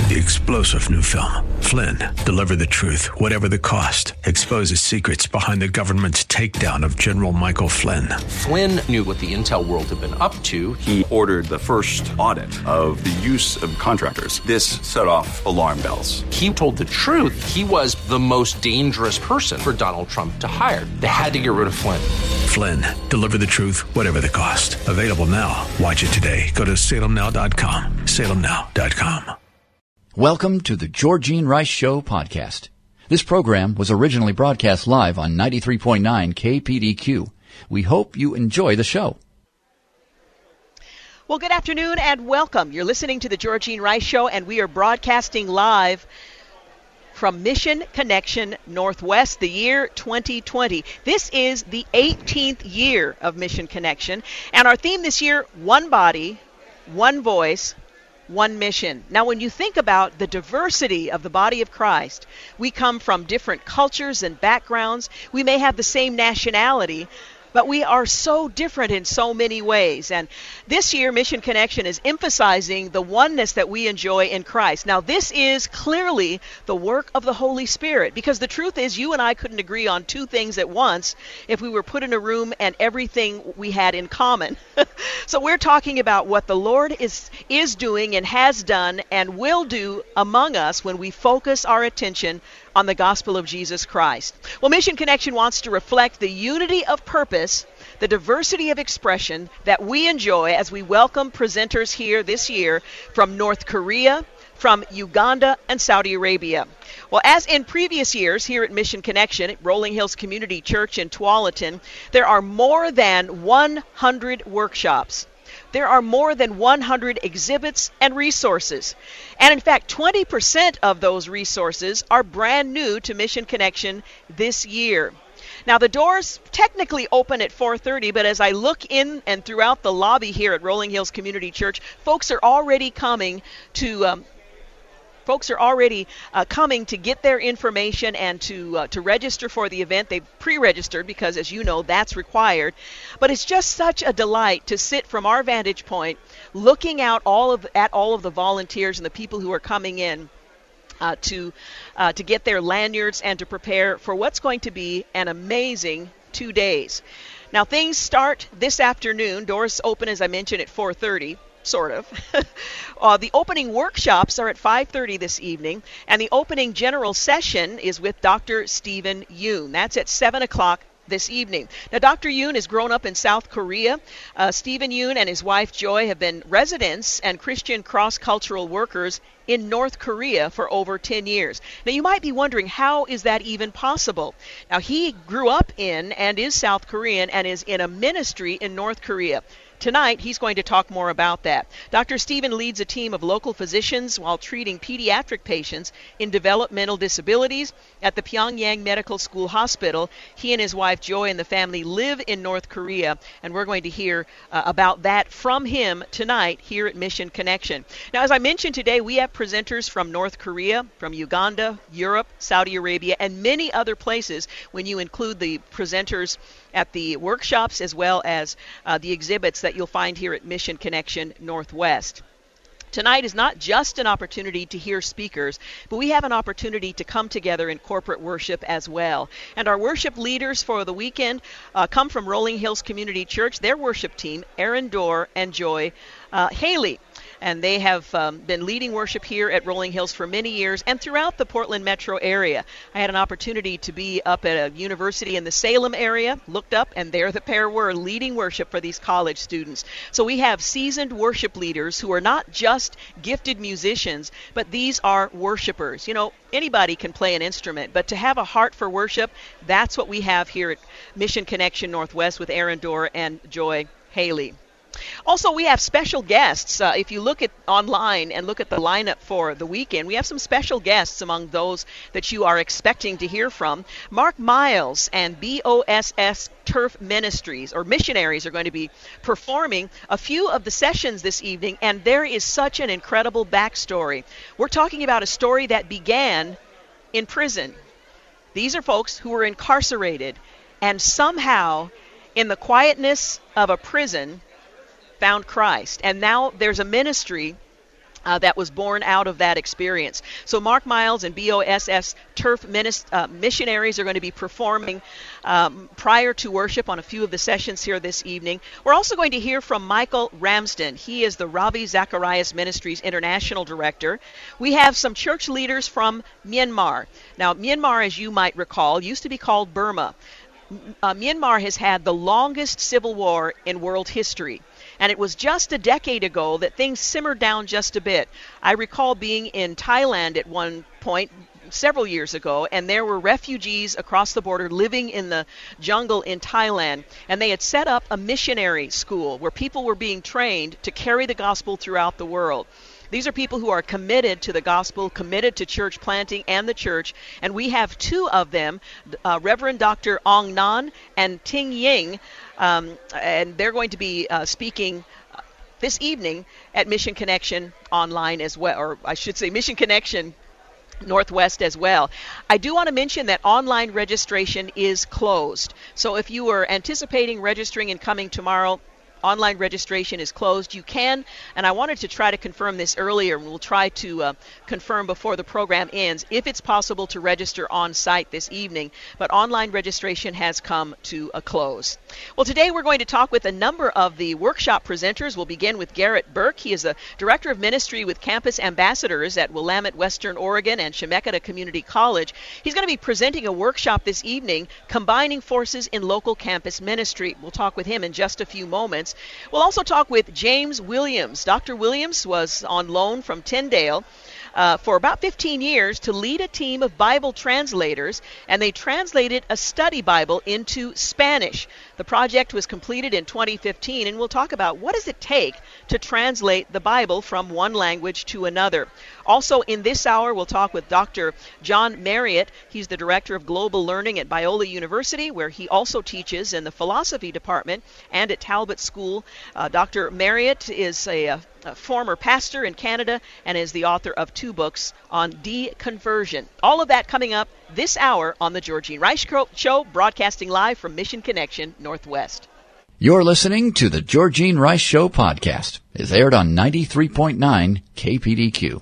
The explosive new film, Flynn, deliver the truth, whatever the cost. Exposes secrets behind the government's takedown of General Michael Flynn. Flynn knew what the intel world had been up to. He ordered the first audit of the use of contractors. This set off alarm bells. He told the truth. He was the most dangerous person for Donald Trump to hire. They had to get rid of Flynn. Flynn, deliver the truth, whatever the cost. Available now. Watch it today. Go to salemnow.com. salemnow.com. Welcome to the Georgene Rice Show podcast. This program was originally broadcast live on 93.9 KPDQ. We hope you enjoy the show. Well, good afternoon and welcome. You're listening to the Georgene Rice Show, and we are broadcasting live from Mission Connection Northwest, the year 2020. This is the 18th year of Mission Connection, and our theme this year, one body, one voice, one mission. Now, when you think about the diversity of the body of Christ, we come from different cultures and backgrounds. We may have the same nationality, but we are so different in so many ways. And this year, Mission Connection is emphasizing the oneness that we enjoy in Christ. Now, this is clearly the work of the Holy Spirit, because the truth is you and I couldn't agree on two things at once if we were put in a room and everything we had in common. So we're talking about what the Lord is doing and has done and will do among us when we focus our attention on the gospel of Jesus Christ. Well, Mission Connection wants to reflect the unity of purpose, the diversity of expression that we enjoy as we welcome presenters here this year from North Korea, from Uganda, and Saudi Arabia. Well, as in previous years here at Mission Connection at Rolling Hills Community Church in Tualatin, there are more than 100 workshops. There are more than 100 exhibits and resources. And in fact, 20% of those resources are brand new to Mission Connection this year. Now, the doors technically open at 4:30, but as I look in and throughout the lobby here at Rolling Hills Community Church, folks are already coming to get their information and to register for the event. They've pre-registered because, as you know, that's required. But it's just such a delight to sit from our vantage point, looking out at all of the volunteers and the people who are coming in to get their lanyards and to prepare for what's going to be an amazing 2 days. Now, things start this afternoon. Doors open, as I mentioned, at 4:30. Sort of. The opening workshops are at 5:30 this evening, and the opening general session is with Dr. Stephen Yoon. That's at 7 o'clock this evening. Now, Dr. Yoon has grown up in South Korea. Stephen Yoon and his wife Joy have been residents and Christian cross-cultural workers in North Korea for over 10 years. Now, you might be wondering, how is that even possible? Now, he grew up in and is South Korean and is in a ministry in North Korea. Tonight, he's going to talk more about that. Dr. Stephen leads a team of local physicians while treating pediatric patients in developmental disabilities at the Pyongyang Medical School Hospital. He and his wife Joy and the family live in North Korea, and we're going to hear about that from him tonight here at Mission Connection. Now, as I mentioned today, we have presenters from North Korea, from Uganda, Europe, Saudi Arabia, and many other places when you include the presenters at the workshops as well as the exhibits that you'll find here at Mission Connection Northwest. Tonight is not just an opportunity to hear speakers, but we have an opportunity to come together in corporate worship as well. And our worship leaders for the weekend come from Rolling Hills Community Church, their worship team, Aaron Dorr and Joy Haley. And they have been leading worship here at Rolling Hills for many years and throughout the Portland metro area. I had an opportunity to be up at a university in the Salem area, looked up, and there the pair were leading worship for these college students. So we have seasoned worship leaders who are not just gifted musicians, but these are worshipers. You know, anybody can play an instrument, but to have a heart for worship, that's what we have here at Mission Connection Northwest with Aaron Dorr and Joy Haley. Also, we have special guests. If you look at online and look at the lineup for the weekend, we have some special guests among those that you are expecting to hear from. Mark Miles and BOSS Turf Ministries, or missionaries, are going to be performing a few of the sessions this evening, and there is such an incredible backstory. We're talking about a story that began in prison. These are folks who were incarcerated, and somehow, in the quietness of a prison, found Christ. And now there's a ministry that was born out of that experience. So Mark Miles and BOSS Turf missionaries are going to be performing prior to worship on a few of the sessions here this evening. We're also going to hear from Michael Ramsden. He is the Ravi Zacharias Ministries International Director. We have some church leaders from Myanmar. Now, Myanmar, as you might recall, used to be called Burma. Myanmar has had the longest civil war in world history. And it was just a decade ago that things simmered down just a bit. I recall being in Thailand at one point several years ago, and there were refugees across the border living in the jungle in Thailand, and they had set up a missionary school where people were being trained to carry the gospel throughout the world. These are people who are committed to the gospel, committed to church planting and the church, and we have two of them, Reverend Dr. Ong Nan and Ting Ying, and they're going to be speaking this evening at Mission Connection online as well, or I should say Mission Connection Northwest as well. I do want to mention that online registration is closed. So if you were anticipating registering and coming tomorrow, online registration is closed. You can, and I wanted to try to confirm this earlier, and we'll try to confirm before the program ends, if it's possible to register on site this evening, but online registration has come to a close. Well, today we're going to talk with a number of the workshop presenters. We'll begin with Garrett Burke. He is the Director of Ministry with Campus Ambassadors at Willamette, Western Oregon, and Chemeketa Community College. He's going to be presenting a workshop this evening, Combining Forces in Local Campus Ministry. We'll talk with him in just a few moments. We'll also talk with James Williams. Dr. Williams was on loan from Tyndale for about 15 years to lead a team of Bible translators, and they translated a study Bible into Spanish. The project was completed in 2015, and we'll talk about what does it take to translate the Bible from one language to another. Also in this hour, we'll talk with Dr. John Marriott. He's the Director of Global Learning at Biola University, where he also teaches in the philosophy department and at Talbot School. Dr. Marriott is a former pastor in Canada and is the author of 2 books on deconversion. All of that coming up this hour on the Georgene Rice Show, broadcasting live from Mission Connection Northwest. You're listening to the Georgene Rice Show podcast. It's aired on 93.9 KPDQ.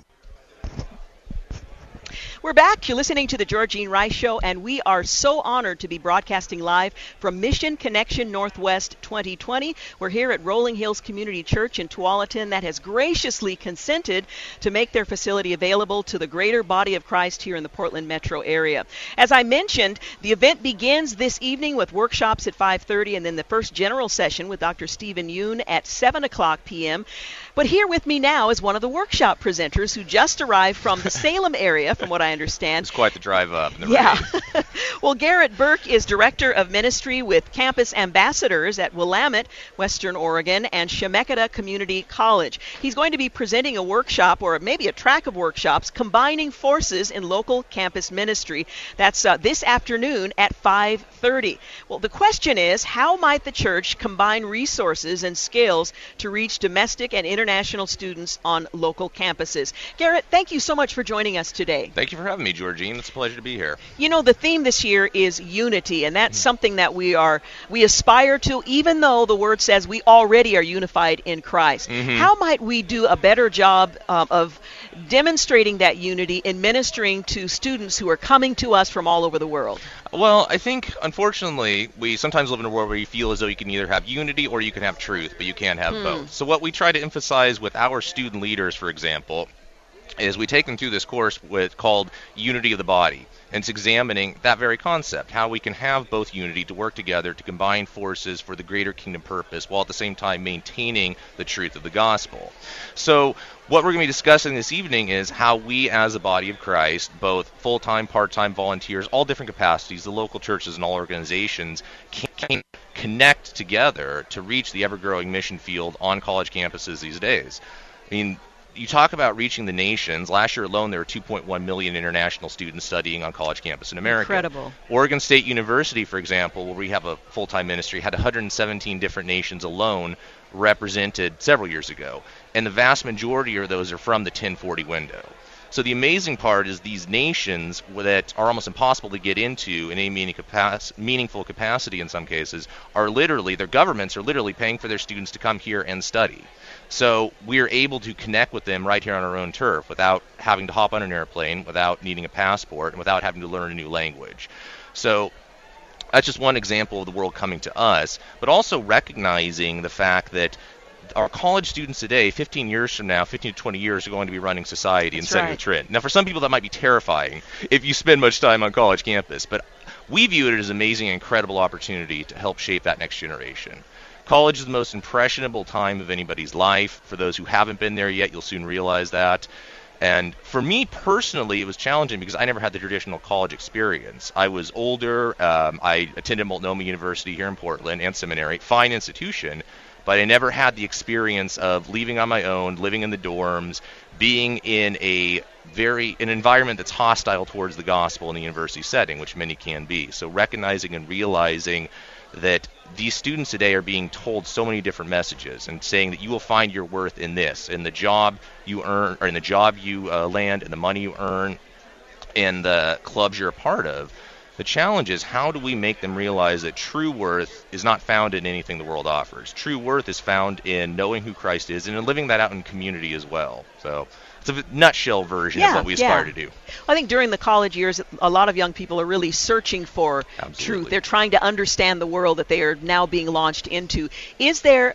We're back. You're listening to the Georgene Rice Show, and we are so honored to be broadcasting live from Mission Connection Northwest 2020. We're here at Rolling Hills Community Church in Tualatin that has graciously consented to make their facility available to the greater body of Christ here in the Portland metro area. As I mentioned, the event begins this evening with workshops at 5:30 and then the first general session with Dr. Stephen Yoon at 7 o'clock p.m. But here with me now is one of the workshop presenters who just arrived from the Salem area, from what I understand. It's quite the drive up. Yeah. Well, Garrett Burke is Director of Ministry with Campus Ambassadors at Willamette, Western Oregon, and Chemeketa Community College. He's going to be presenting a workshop, or maybe a track of workshops, Combining Forces in Local Campus Ministry. That's this afternoon at 5:30. Well, the question is, how might the church combine resources and skills to reach domestic and international students on local campuses? Garrett, thank you so much for joining us today. Thank you for having me, Georgene. It's a pleasure to be here. You know, the theme this year is unity, and that's something that we aspire to, even though the Word says we already are unified in Christ. Mm-hmm. How might we do a better job of demonstrating that unity in ministering to students who are coming to us from all over the world? Well, I think, unfortunately, we sometimes live in a world where you feel as though you can either have unity or you can have truth, but you can't have both. So what we try to emphasize with our student leaders, for example, is we take them through this course called Unity of the Body. And it's examining that very concept, how we can have both unity to work together to combine forces for the greater kingdom purpose while at the same time maintaining the truth of the gospel. So what we're going to be discussing this evening is how we as a body of Christ, both full-time, part-time volunteers, all different capacities, the local churches and all organizations, can connect together to reach the ever-growing mission field on college campuses these days. I mean, you talk about reaching the nations. Last year alone, there were 2.1 million international students studying on college campus in America. Incredible. Oregon State University, for example, where we have a full-time ministry, had 117 different nations alone represented several years ago. And the vast majority of those are from the 1040 window. So the amazing part is these nations that are almost impossible to get into in any meaningful capacity in some cases are literally, their governments are literally paying for their students to come here and study. So we're able to connect with them right here on our own turf without having to hop on an airplane, without needing a passport, and without having to learn a new language. So that's just one example of the world coming to us, but also recognizing the fact that our college students today, 15 years from now, 15 to 20 years, are going to be running society and setting the trend. Now, for some people, that might be terrifying if you spend much time on college campus, but we view it as an amazing, incredible opportunity to help shape that next generation. College is the most impressionable time of anybody's life. For those who haven't been there yet, you'll soon realize that. And for me personally, it was challenging because I never had the traditional college experience. I was older. I attended Multnomah University here in Portland and seminary, fine institution, but I never had the experience of leaving on my own, living in the dorms, being in an environment that's hostile towards the gospel in the university setting, which many can be. So recognizing and realizing that these students today are being told so many different messages and saying that you will find your worth in this, in the job you earn, or in the job you land, and the money you earn, and the clubs you're a part of. The challenge is, how do we make them realize that true worth is not found in anything the world offers? True worth is found in knowing who Christ is and in living that out in community as well. So it's a nutshell version of what we aspire to do. I think during the college years, a lot of young people are really searching for truth. They're trying to understand the world that they are now being launched into. Is there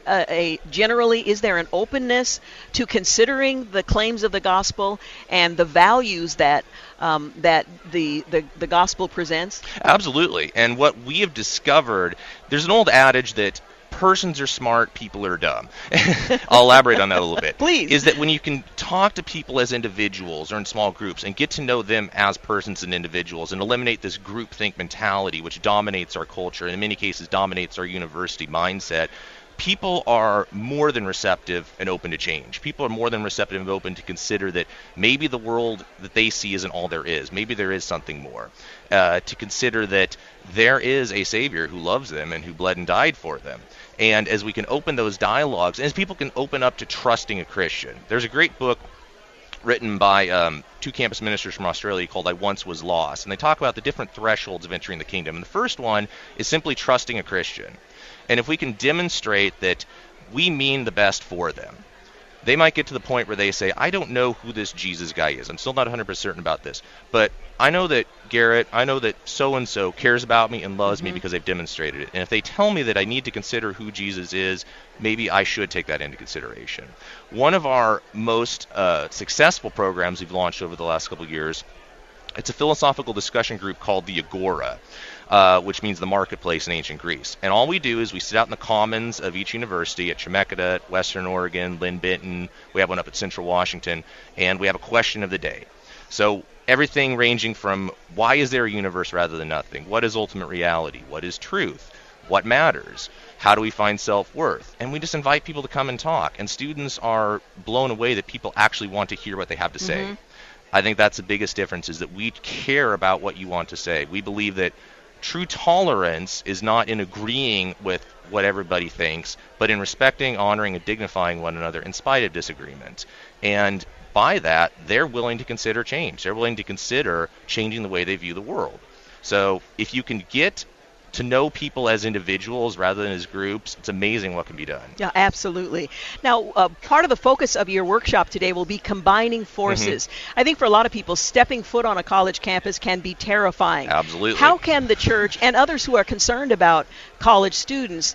is there an openness to considering the claims of the gospel and the values that that the gospel presents? Absolutely. And what we have discovered, there's an old adage that persons are smart, people are dumb. I'll elaborate on that a little bit. Please. Is that when you can talk to people as individuals or in small groups and get to know them as persons and individuals and eliminate this groupthink mentality which dominates our culture and in many cases dominates our university mindset, people are more than receptive and open to change. People are more than receptive and open to consider that maybe the world that they see isn't all there is. Maybe there is something more. To consider that there is a Savior who loves them and who bled and died for them. And as we can open those dialogues, and as people can open up to trusting a Christian. There's a great book written by two campus ministers from Australia called I Once Was Lost. And they talk about the different thresholds of entering the kingdom. And the first one is simply trusting a Christian. And if we can demonstrate that we mean the best for them, they might get to the point where they say, I don't know who this Jesus guy is. I'm still not 100% certain about this. But I know that Garrett, I know that so-and-so cares about me and loves me because they've demonstrated it. And if they tell me that I need to consider who Jesus is, maybe I should take that into consideration. One of our most successful programs we've launched over the last couple of years, it's a philosophical discussion group called the Agora. Which means the marketplace in ancient Greece. And all we do is we sit out in the commons of each university at Chemeketa, at Western Oregon, Lynn Benton. We have one up at Central Washington, and we have a question of the day. So everything ranging from why is there a universe rather than nothing? What is ultimate reality? What is truth? What matters? How do we find self-worth? And we just invite people to come and talk. And students are blown away that people actually want to hear what they have to say. I think that's the biggest difference, is that we care about what you want to say. We believe that true tolerance is not in agreeing with what everybody thinks, but in respecting, honoring, and dignifying one another in spite of disagreement. And by that, they're willing to consider change. They're willing to consider changing the way they view the world. So if you can get to know people as individuals rather than as groups, it's amazing what can be done. Yeah, absolutely. Now, part of the focus of your workshop today will be combining forces. I think for a lot of people, stepping foot on a college campus can be terrifying. Absolutely. How can the church and others who are concerned about college students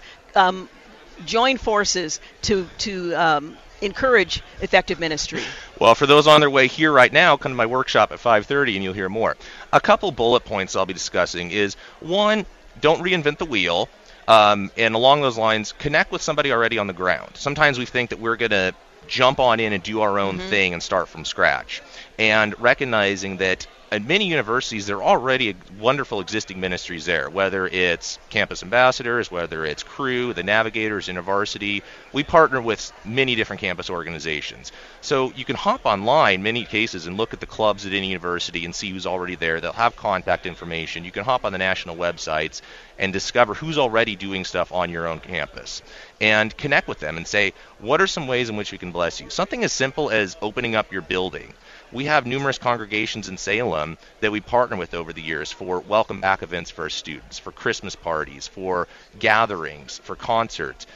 join forces to encourage effective ministry? Well, for those on their way here right now, come to my workshop at 5:30 and you'll hear more. A couple bullet points I'll be discussing is, one, don't reinvent the wheel, and along those lines, connect with somebody already on the ground. Sometimes we think that we're going to jump on in and do our own thing and start from scratch, and recognizing that at many universities, there are already wonderful existing ministries there, whether it's campus ambassadors, whether it's Cru, the Navigators, InterVarsity. We partner with many different campus organizations. So you can hop online, many cases, and look at the clubs at any university and see who's already there. They'll have contact information. You can hop on the national websites and discover who's already doing stuff on your own campus and connect with them and say, what are some ways in which we can bless you? Something as simple as opening up your building. We have numerous congregations in Salem that we partner with over the years for welcome back events for our students, for Christmas parties, for gatherings, for concerts.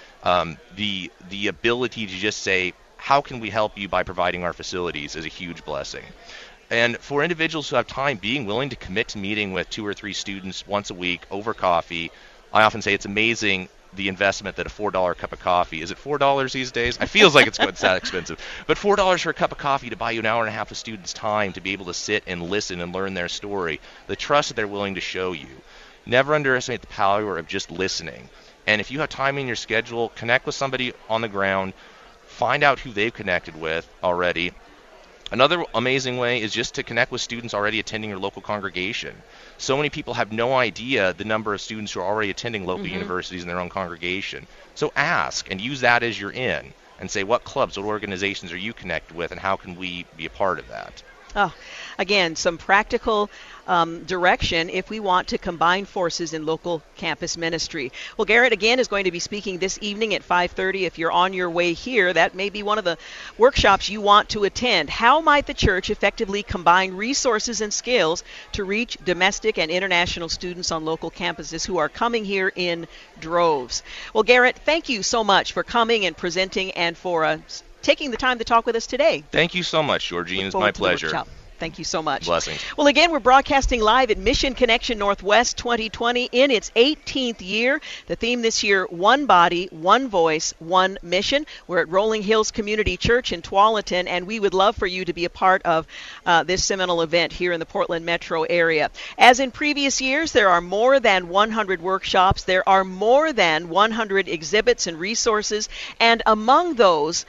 The ability to just say, how can we help you by providing our facilities is a huge blessing. And for individuals who have time, being willing to commit to meeting with 2 or 3 students once a week over coffee, I often say it's amazing the investment that a $4 cup of coffee, is it $4 these days? It feels like it's that expensive. But $4 for a cup of coffee to buy you an hour and a half of students' time to be able to sit and listen and learn their story, the trust that they're willing to show you. Never underestimate the power of just listening. And if you have time in your schedule, connect with somebody on the ground, find out who they've connected with already. Another amazing way is just to connect with students already attending your local congregation. So many people have no idea the number of students who are already attending local universities in their own congregation. So ask and use that as your in and say, what clubs, what organizations are you connected with, and how can we be a part of that? Oh, again, some practical direction if we want to combine forces in local campus ministry. Well, Garrett, again, is going to be speaking this evening at 5:30. If you're on your way here, that may be one of the workshops you want to attend. How might the church effectively combine resources and skills to reach domestic and international students on local campuses who are coming here in droves? Well, Garrett, thank you so much for coming and presenting and for taking the time to talk with us today. Thank you so much, Georgine. It's my pleasure. Thank you so much. Blessings. Well, again, we're broadcasting live at Mission Connection Northwest 2020 in its 18th year. The theme this year, One Body, One Voice, One Mission. We're at Rolling Hills Community Church in Tualatin, and we would love for you to be a part of this seminal event here in the Portland metro area. As in previous years, there are more than 100 workshops. There are more than 100 exhibits and resources, and among those,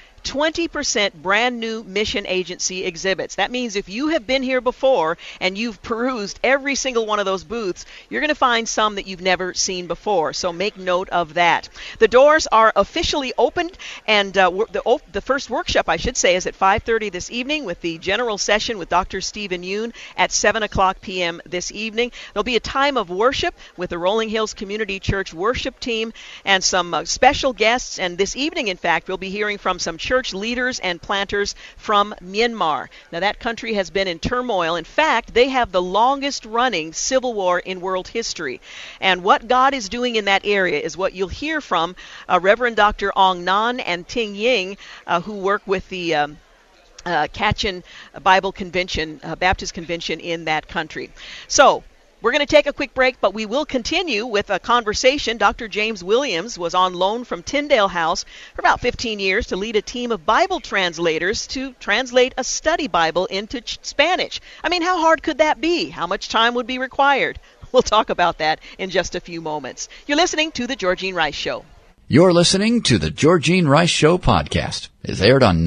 20% brand new mission agency exhibits. That means if you have been here before and you've perused every single one of those booths, you're going to find some that you've never seen before. So make note of that. The doors are officially opened, and the first workshop, I should say, is at 5:30 this evening with the general session with Dr. Stephen Yoon at 7 o'clock p.m. this evening. There'll be a time of worship with the Rolling Hills Community Church worship team and some special guests. And this evening, in fact, we'll be hearing from some church leaders and planters from Myanmar. Now, that country has been in turmoil. In fact, they have the longest running civil war in world history. And what God is doing in that area is what you'll hear from Reverend Dr. Ong Nan and Ting Ying, who work with the Kachin Bible Convention, Baptist Convention in that country. So, we're going to take a quick break, but we will continue with a conversation. Dr. James Williams was on loan from Tyndale House for about 15 years to lead a team of Bible translators to translate a study Bible into Spanish. I mean, how hard could that be? How much time would be required? We'll talk about that in just a few moments. You're listening to The Georgine Rice Show. You're listening to The Georgine Rice Show podcast. It's aired on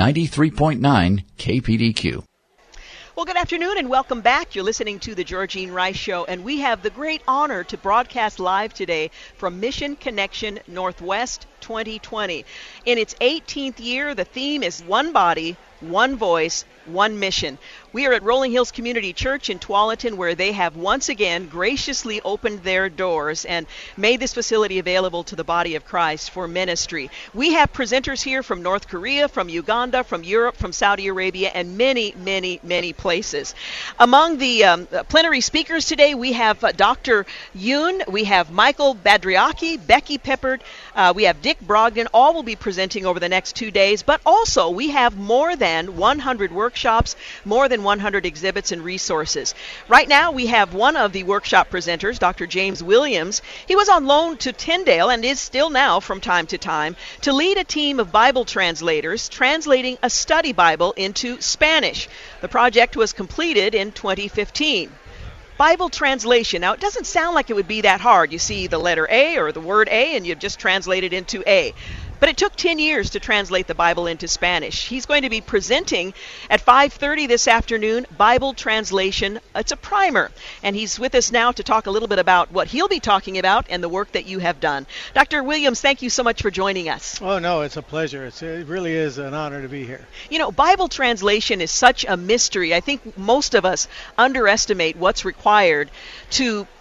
93.9 KPDQ. Well, good afternoon and welcome back. You're listening to The Georgine Rice Show, and we have the great honor to broadcast live today from Mission Connection Northwest 2020. In its 18th year, the theme is One Body, One Voice, One Mission. We are at Rolling Hills Community Church in Tualatin, where they have once again graciously opened their doors and made this facility available to the body of Christ for ministry. We have presenters here from North Korea, from Uganda, from Europe, from Saudi Arabia, and many, many, many places. Among the plenary speakers today, we have Dr. Yoon, we have Michael Badriaki, Becky Peppard, we have Dick Brogdon. All will be presenting over the next 2 days, but also we have more than 100 workshops, more than 100 exhibits and resources. Right now, we have one of the workshop presenters, Dr. James Williams. He was on loan to Tyndale and is still now from time to time to lead a team of Bible translators translating a study Bible into Spanish. The project was completed in 2015. Bible translation. Now, it doesn't sound like it would be that hard. You see the letter A or the word A and you just translate it into A. But it took 10 years to translate the Bible into Spanish. He's going to be presenting at 5:30 this afternoon, Bible translation. It's a primer. And he's with us now to talk a little bit about what he'll be talking about and the work that you have done. Dr. Williams, thank you so much for joining us. Oh, no, it's a pleasure. It really is an honor to be here. You know, Bible translation is such a mystery. I think most of us underestimate what's required to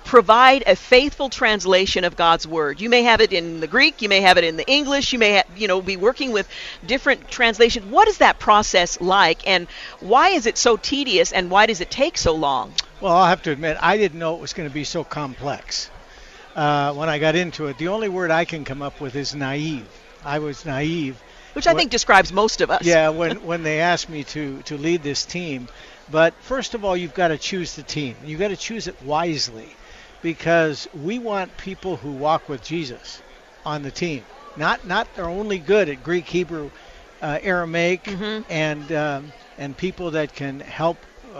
provide a faithful translation of God's Word? You may have it in the Greek, you may have it in the English, you may be working with different translations. What is that process like, and why is it so tedious, and why does it take so long? Well, I'll have to admit, I didn't know it was going to be so complex. When I got into it, the only word I can come up with is naive. I was naive. Which I think describes most of us. Yeah, when they asked me to lead this team. But first of all, you've got to choose the team. You've got to choose it wisely, because we want people who walk with Jesus on the team. Not they're only good at Greek, Hebrew, Aramaic, and people that can help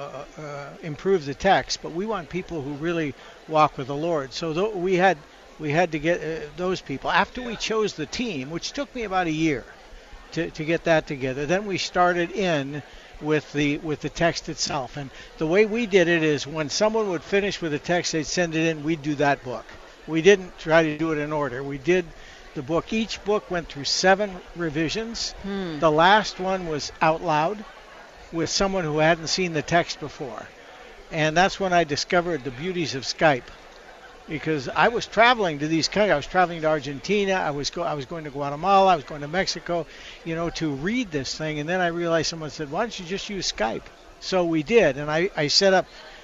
improve the text, but we want people who really walk with the Lord. So we had to get those people. After we chose the team, which took me about a year to get that together, then we started in with the text itself. And the way we did it is, when someone would finish with a text, they'd send it in, we'd do that book. We didn't try to do it in order. We did the book. Each book went through 7 revisions. The last one was out loud with someone who hadn't seen the text before. And that's when I discovered the beauties of Skype, because I was traveling to these countries. I was traveling to Argentina. I was going to Guatemala. I was going to Mexico, to read this thing. And then I realized, someone said, why don't you just use Skype? So we did. And I set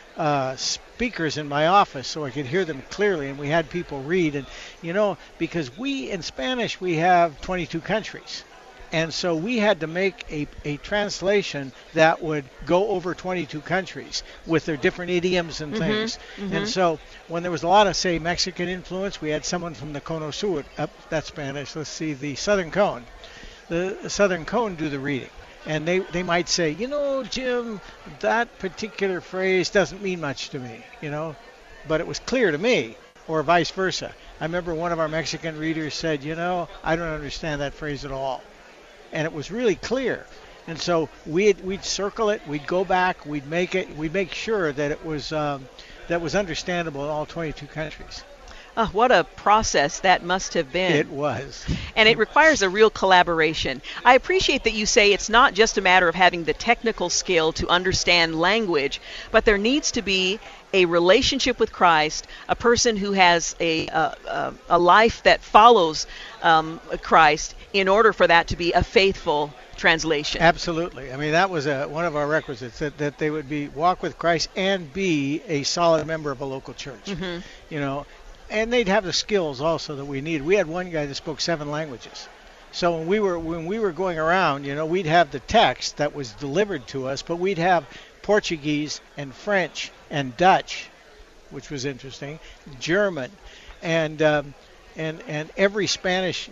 up speakers in my office so I could hear them clearly. And we had people read. And, because in Spanish, we have 22 countries. And so we had to make a translation that would go over 22 countries with their different idioms and things. And so when there was a lot of, say, Mexican influence, we had someone from the Cono Sur, that's Spanish, let's see, the Southern Cone. The Southern Cone do the reading. And they might say, Jim, that particular phrase doesn't mean much to me, but it was clear to me, or vice versa. I remember one of our Mexican readers said, I don't understand that phrase at all. And it was really clear. And so we'd circle it, we'd go back, we'd make sure that it was understandable in all 22 countries. Oh, what a process that must have been. It was. And it requires a real collaboration. I appreciate that you say it's not just a matter of having the technical skill to understand language, but there needs to be a relationship with Christ, a person who has a life that follows Christ, in order for that to be a faithful translation. Absolutely. I mean, that was one of our requisites, that they would walk with Christ and be a solid member of a local church. And they'd have the skills also that we needed. We had one guy that spoke 7 languages. So when we were going around, we'd have the text that was delivered to us, but we'd have Portuguese and French and Dutch, which was interesting, German, and every Spanish,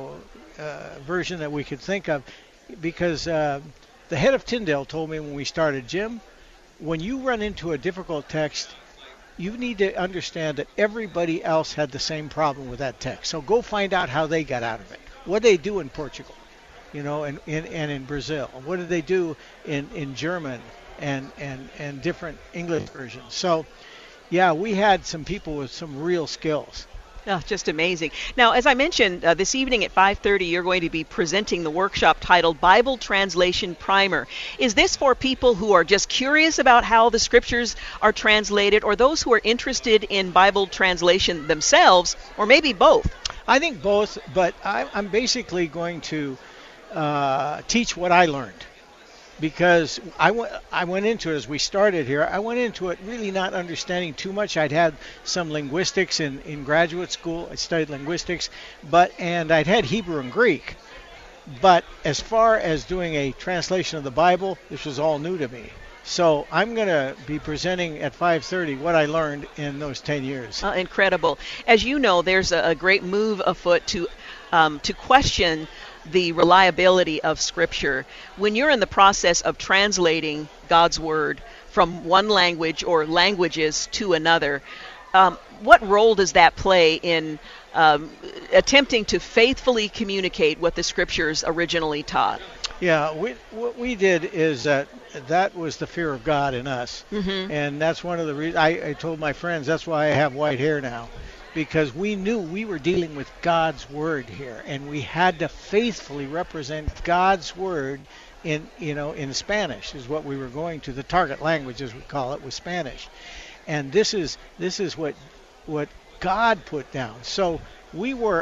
version that we could think of, because the head of Tyndale told me when we started, Jim, when you run into a difficult text, you need to understand that everybody else had the same problem with that text. So go find out how they got out of it. What did they do in Portugal, and in Brazil? What did they do in German and different English versions? So, yeah, we had some people with some real skills. Oh, just amazing. Now, as I mentioned, this evening at 5:30, you're going to be presenting the workshop titled Bible Translation Primer. Is this for people who are just curious about how the scriptures are translated, or those who are interested in Bible translation themselves, or maybe both? I think both, but I'm basically going to teach what I learned. Because I went into it, as we started here, I went into it really not understanding too much. I'd had some linguistics in graduate school. I studied linguistics, and I'd had Hebrew and Greek. But as far as doing a translation of the Bible, this was all new to me. So I'm going to be presenting at 5:30 what I learned in those 10 years. Incredible. As you know, there's a great move afoot to question the reliability of Scripture. When you're in the process of translating God's Word from one language or languages to another, what role does that play in attempting to faithfully communicate what the Scriptures originally taught? Yeah, what we did is that was the fear of God in us. And that's one of the reasons I told my friends, that's why I have white hair now. Because we knew we were dealing with God's Word here, and we had to faithfully represent God's Word in Spanish is what we were going to. The target language, as we call it, was Spanish. and this is what God put down. So we were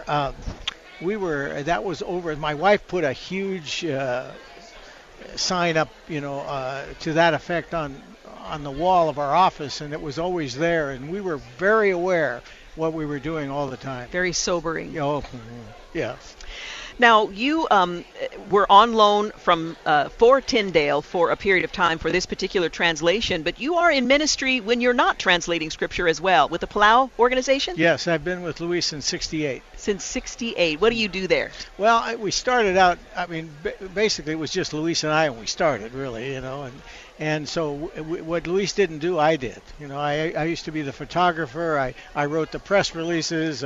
that was over. My wife put a huge sign up, to that effect on the wall of our office, and it was always there, and we were very aware what we were doing all the time. Very sobering. Oh, yeah. Now, you were on loan from for Tyndale for a period of time for this particular translation, but you are in ministry when you're not translating Scripture as well, with the Palau organization? Yes, I've been with Luis since '68. Since '68. What do you do there? Well, we started out, basically it was just Luis and I when we started, really, and so what Luis didn't do, I did. I used to be the photographer. I wrote the press releases.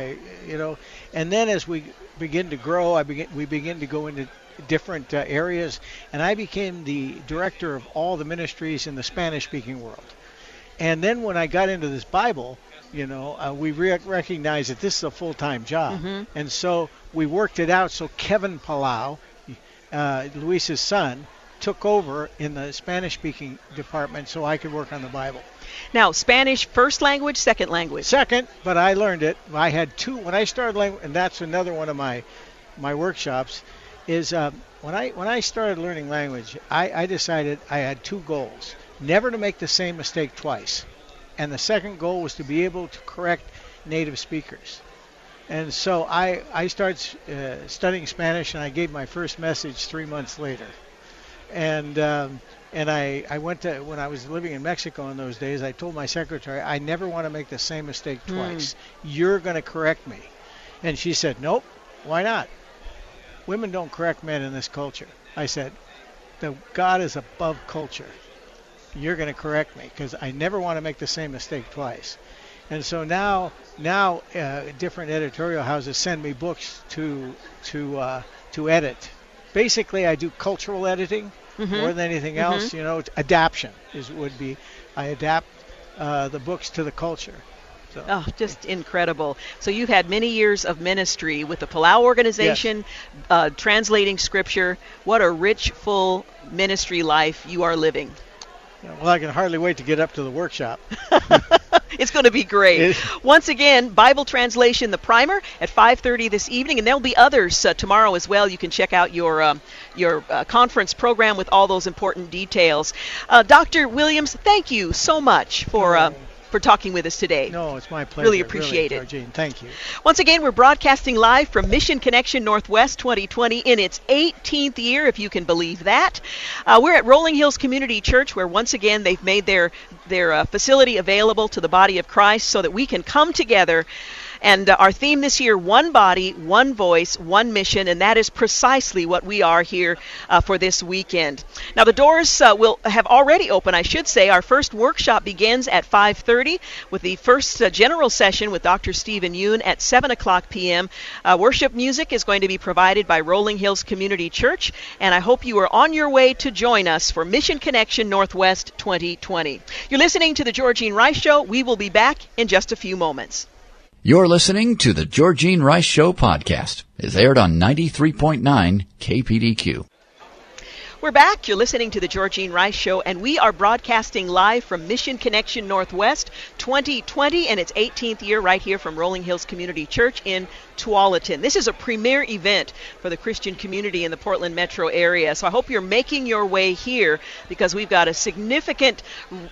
And then as we begin to grow, we begin to go into different areas, and I became the director of all the ministries in the Spanish-speaking world. And then when I got into this Bible, we recognized that this is a full-time job, and so we worked it out. So Kevin Palau, Luis's son, took over in the Spanish-speaking department so I could work on the Bible. Now, Spanish first language, second language? Second, but I learned it. I had two when I started language, and that's another one of my workshops. Is when I started learning language, I decided I had two goals: never to make the same mistake twice, and the second goal was to be able to correct native speakers. And so I started studying Spanish, and I gave my first message 3 months later. And I went to, when I was living in Mexico in those days, I told my secretary, I never want to make the same mistake twice. You're going to correct me. And she said, nope, why not? Women don't correct men in this culture. I said, God is above culture. You're going to correct me because I never want to make the same mistake twice. And so now different editorial houses send me books to edit. Basically, I do cultural editing more than anything else. Adaption would be I adapt the books to the culture. So. Oh, just incredible. So you've had many years of ministry with the Palau organization, yes. Translating Scripture. What a rich, full ministry life you are living. Well, I can hardly wait to get up to the workshop. It's going to be great. Once again, Bible translation, the primer, at 5:30 this evening, and there'll be others tomorrow as well. You can check out your conference program with all those important details. Dr. Williams, thank you so much for talking with us today. No, it's my pleasure. Really appreciate it. Georgene, thank you. Once again, we're broadcasting live from Mission Connection Northwest 2020 in its 18th year, if you can believe that. We're at Rolling Hills Community Church, where once again they've made their facility available to the body of Christ so that we can come together. And our theme this year, one body, one voice, one mission, and that is precisely what we are here for this weekend. Now, the doors will have already opened, I should say. Our first workshop begins at 5:30 with the first general session with Dr. Stephen Yoon at 7 o'clock p.m. Worship music is going to be provided by Rolling Hills Community Church, and I hope you are on your way to join us for Mission Connection Northwest 2020. You're listening to The Georgene Rice Show. We will be back in just a few moments. You're listening to the Georgene Rice Show podcast. It's aired on 93.9 KPDQ. We're back. You're listening to the Georgene Rice Show, and we are broadcasting live from Mission Connection Northwest 2020 and its 18th year right here from Rolling Hills Community Church in Tualatin. This is a premier event for the Christian community in the Portland metro area, so I hope you're making your way here because we've got a significant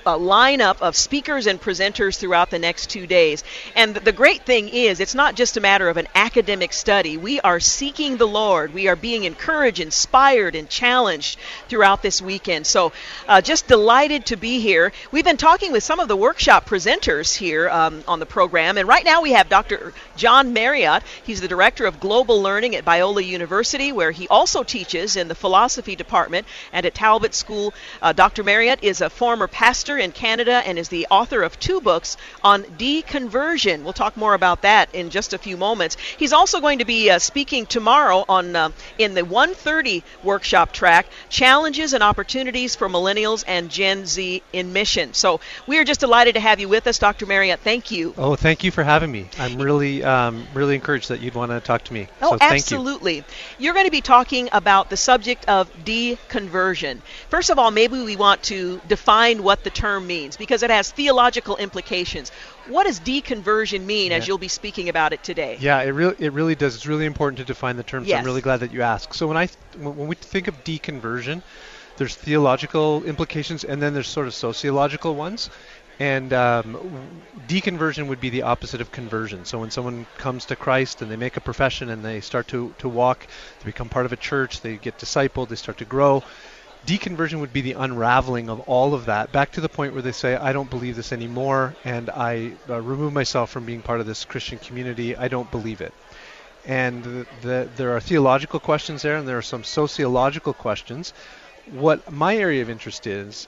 lineup of speakers and presenters throughout the next 2 days. And the great thing is, it's not just a matter of an academic study. We are seeking the Lord. We are being encouraged, inspired, and challenged throughout this weekend. So just delighted to be here. We've been talking with some of the workshop presenters here on the program, and right now we have Dr. John Marriott. He's the Director of Global Learning at Biola University, where he also teaches in the philosophy department and at Talbot School. Dr. Marriott is a former pastor in Canada and is the author of 2 books on deconversion. We'll talk more about that in just a few moments. He's also going to be speaking tomorrow on in the 1:30 workshop track. Challenges and Opportunities for Millennials and Gen Z in Mission. So we are just delighted to have you with us, Dr. Marriott. Thank you. Oh, thank you for having me. I'm really encouraged that you'd want to talk to me. Oh, so thank absolutely. you. You're going to be talking about the subject of deconversion. First of all, maybe we want to define what the term means, because it has theological implications. What does deconversion mean, as you'll be speaking about it today? Yeah, it really does. It's really important to define the term, so Yes. I'm really glad that you asked. So when we think of deconversion, there's theological implications, and then there's sort of sociological ones. And deconversion would be the opposite of conversion. So when someone comes to Christ and they make a profession and they start to walk, they become part of a church, they get discipled, they start to grow. Deconversion would be the unraveling of all of that, back to the point where they say, I don't believe this anymore, and I remove myself from being part of this Christian community. I don't believe it. And there are theological questions there, and there are some sociological questions. What my area of interest is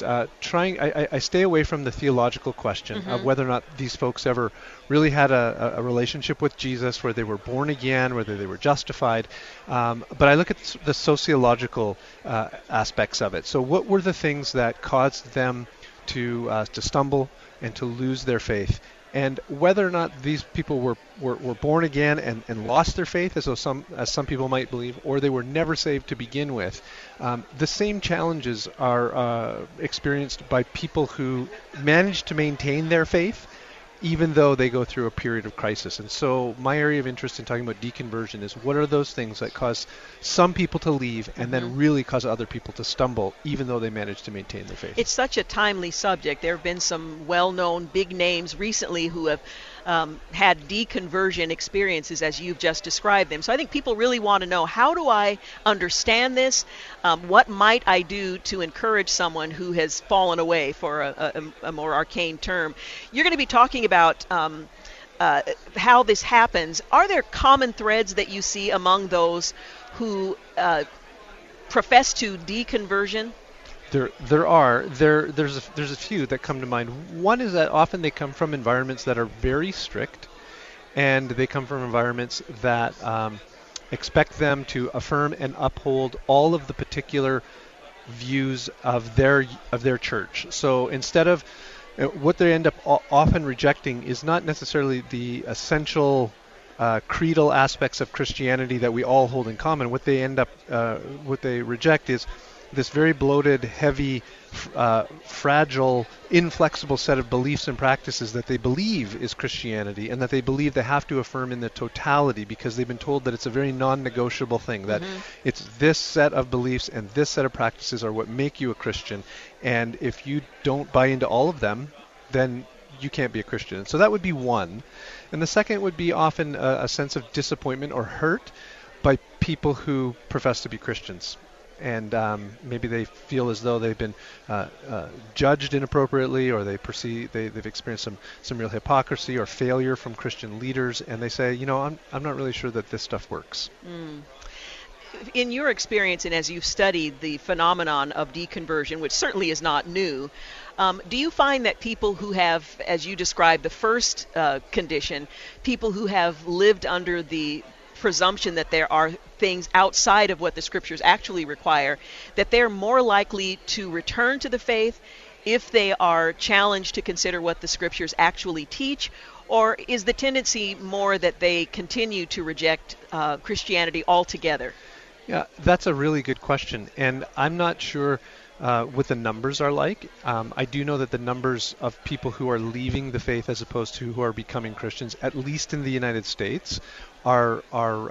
I stay away from the theological question of whether or not these folks ever really had a relationship with Jesus, where they were born again, whether they were justified. But I look at the sociological aspects of it. So what were the things that caused them to stumble and to lose their faith? And whether or not these people were born again and lost their faith, as some people might believe, or they were never saved to begin with, the same challenges are experienced by people who manage to maintain their faith, even though they go through a period of crisis. And so my area of interest in talking about deconversion is what are those things that cause some people to leave and then really cause other people to stumble, even though they manage to maintain their faith. It's such a timely subject. There have been some well-known big names recently who have had deconversion experiences as you've just described them. So I think people really want to know, how do I understand this? What might I do to encourage someone who has fallen away, for a more arcane term? You're going to be talking about how this happens. Are there common threads that you see among those who profess to deconversion? There are. There's a few that come to mind. One is that often they come from environments that are very strict, and they come from environments that expect them to affirm and uphold all of the particular views of their church. So instead of what they end up often rejecting is not necessarily the essential creedal aspects of Christianity that we all hold in common. What they reject is this very bloated, heavy, fragile, inflexible set of beliefs and practices that they believe is Christianity, and that they believe they have to affirm in the totality, because they've been told that it's a very non-negotiable thing, that it's this set of beliefs and this set of practices are what make you a Christian, and if you don't buy into all of them, then you can't be a Christian. So that would be one. And the second would be often a sense of disappointment or hurt by people who profess to be Christians. And maybe they feel as though they've been judged inappropriately, or they've experienced some real hypocrisy or failure from Christian leaders, and they say, I'm not really sure that this stuff works. In your experience, and as you've studied the phenomenon of deconversion, which certainly is not new, do you find that people who have, as you described, the first condition, people who have lived under the presumption that there are things outside of what the scriptures actually require, that they're more likely to return to the faith if they are challenged to consider what the scriptures actually teach? Or is the tendency more that they continue to reject Christianity altogether? Yeah, that's a really good question, and I'm not sure what the numbers are like. I do know that the numbers of people who are leaving the faith as opposed to who are becoming Christians, at least in the United States, are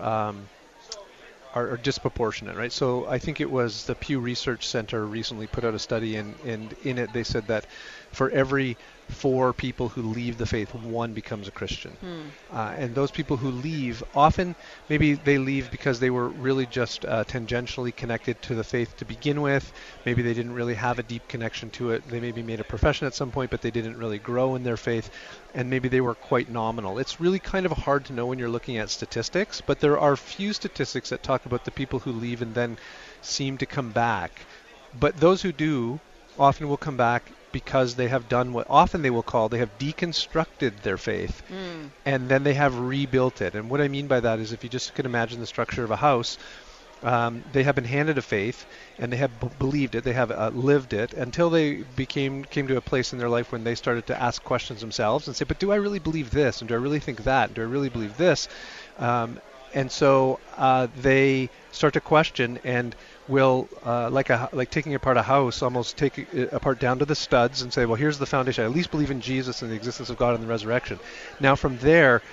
disproportionate, right? So I think it was the Pew Research Center recently put out a study, and in it they said that for every 4 people who leave the faith, 1 becomes a Christian. And those people who leave, often maybe they leave because they were really just tangentially connected to the faith to begin with. Maybe they didn't really have a deep connection to it. They maybe made a profession at some point, but they didn't really grow in their faith. And maybe they were quite nominal. It's really kind of hard to know when you're looking at statistics, but there are few statistics that talk about the people who leave and then seem to come back. But those who do often will come back because they have done what often they will call, they have deconstructed their faith, and then they have rebuilt it. And what I mean by that is, if you just could imagine the structure of a house, They have been handed a faith, and they have believed it. They have lived it until they came to a place in their life when they started to ask questions themselves and say, "But do I really believe this? And do I really think that? And do I really believe this?" And so they start to question and will, like taking apart a house, almost take it apart down to the studs and say, well, here's the foundation. I at least believe in Jesus and the existence of God and the resurrection. Now from there,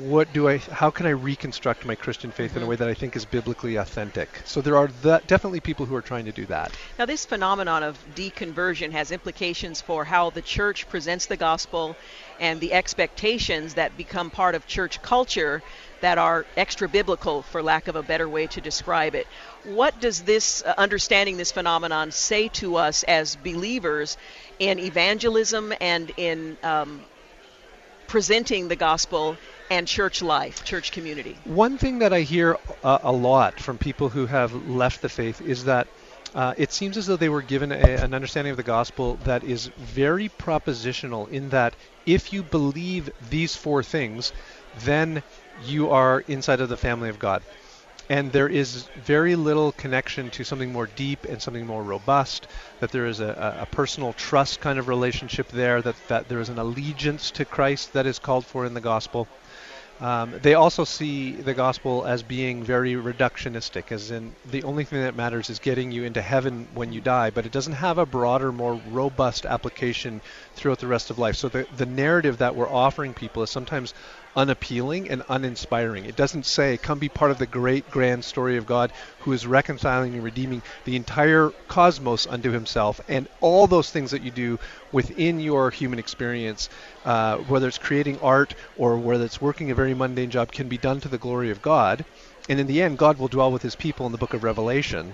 how can I reconstruct my Christian faith in a way that I think is biblically authentic? So there are definitely people who are trying to do that. Now this phenomenon of deconversion has implications for how the church presents the gospel and the expectations that become part of church culture that are extra-biblical, for lack of a better way to describe it. What does this, understanding this phenomenon, say to us as believers in evangelism and in presenting the gospel and church life, church community? One thing that I hear a lot from people who have left the faith is that it seems as though they were given an understanding of the gospel that is very propositional, in that if you believe these four things, then you are inside of the family of God. And there is very little connection to something more deep and something more robust, that there is a personal trust kind of relationship there, that there is an allegiance to Christ that is called for in the gospel. They also see the gospel as being very reductionistic, as in the only thing that matters is getting you into heaven when you die, but it doesn't have a broader, more robust application throughout the rest of life. So the narrative that we're offering people is sometimes unappealing and uninspiring. It doesn't say, come be part of the great grand story of God who is reconciling and redeeming the entire cosmos unto himself, and all those things that you do within your human experience, whether it's creating art or whether it's working a very mundane job, can be done to the glory of God. And in the end, God will dwell with his people in the book of Revelation.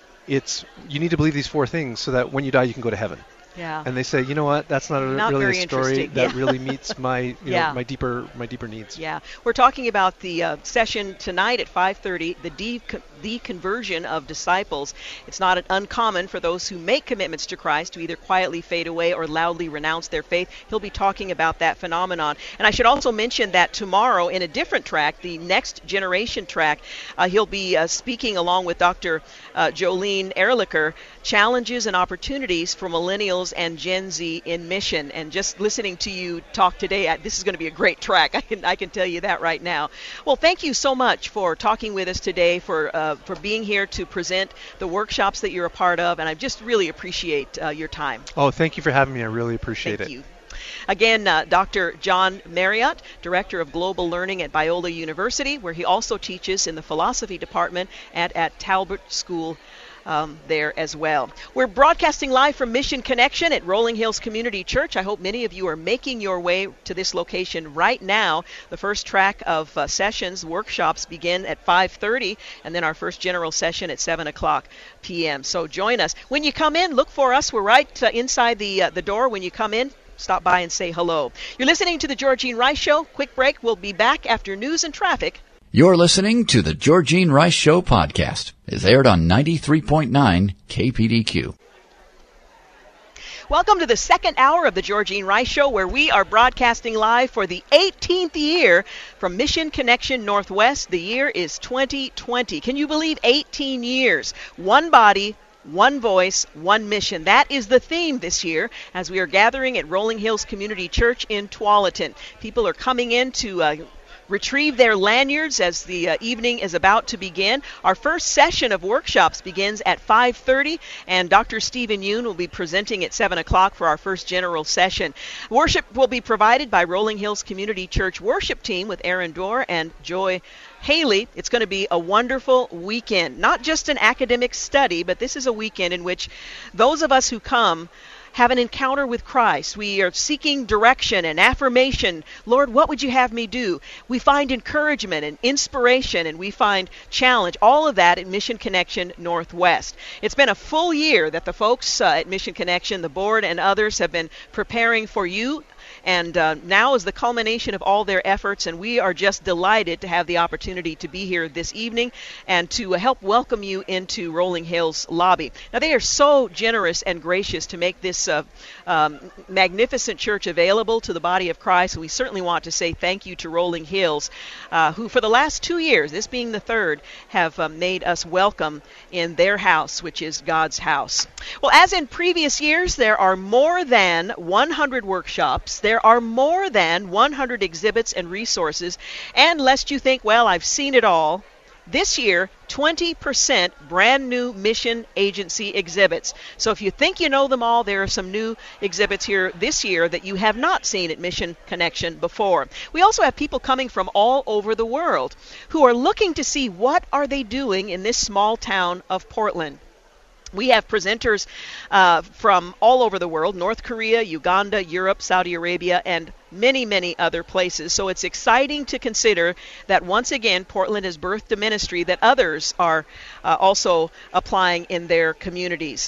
You need to believe these four things so that when you die, you can go to heaven. Yeah. And they say, you know what? That's not really a story that really meets my my deeper needs. Yeah. We're talking about the session tonight at 5:30, the conversion of disciples. It's not uncommon for those who make commitments to Christ to either quietly fade away or loudly renounce their faith. He'll be talking about that phenomenon. And I should also mention that tomorrow, in a different track, the Next Generation track, he'll be speaking along with Dr. Jolene Ehrlicher, challenges and opportunities for millennials and Gen Z in mission. And just listening to you talk today, this is going to be a great track. I can tell you that right now. Well, thank you so much for talking with us today, for being here to present the workshops that you're a part of, and I just really appreciate your time. Oh, thank you for having me. I really appreciate it. Thank you. Again, Dr. John Marriott, Director of Global Learning at Biola University, where he also teaches in the philosophy department at Talbot School there as well. We're broadcasting live from Mission Connection at Rolling Hills Community Church. I hope many of you are making your way to this location right now. The first track of sessions, workshops, begin at 5:30, and then our first general session at 7 o'clock p.m. So join us. When you come in, look for us. We're right inside the door when you come in. Stop by and say hello. You're listening to The Georgene Rice Show. Quick break. We'll be back after news and traffic. You're listening to the Georgene Rice Show podcast. It's aired on 93.9 KPDQ. Welcome to the second hour of the Georgene Rice Show, where we are broadcasting live for the 18th year from Mission Connection Northwest. The year is 2020. Can you believe 18 years? One body, one voice, one mission. That is the theme this year as we are gathering at Rolling Hills Community Church in Tualatin. People are coming in to retrieve their lanyards as the evening is about to begin. Our first session of workshops begins at 5:30, and Dr. Stephen Yoon will be presenting at 7 o'clock for our first general session. Worship will be provided by Rolling Hills Community Church worship team with Aaron Dorr and Joy Haley. It's going to be a wonderful weekend, not just an academic study, but this is a weekend in which those of us who come have an encounter with Christ. We are seeking direction and affirmation. Lord, what would you have me do? We find encouragement and inspiration, and we find challenge. All of that at Mission Connection Northwest. It's been a full year that the folks at Mission Connection, the board and others, have been preparing for you. And now is the culmination of all their efforts, and we are just delighted to have the opportunity to be here this evening and to help welcome you into Rolling Hills lobby. Now, they are so generous and gracious to make this magnificent church available to the body of Christ. And we certainly want to say thank you to Rolling Hills, who for the last 2 years, this being the third, have made us welcome in their house, which is God's house. Well, as in previous years, there are more than 100 workshops. There are more than 100 exhibits and resources. And lest you think, well, I've seen it all, this year, 20% brand new mission agency exhibits. So if you think you know them all, there are some new exhibits here this year that you have not seen at Mission Connection before. We also have people coming from all over the world who are looking to see what are they doing in this small town of Portland. We have presenters from all over the world, North Korea, Uganda, Europe, Saudi Arabia, and many, many other places. So it's exciting to consider that once again, Portland has birthed a ministry that others are also applying in their communities.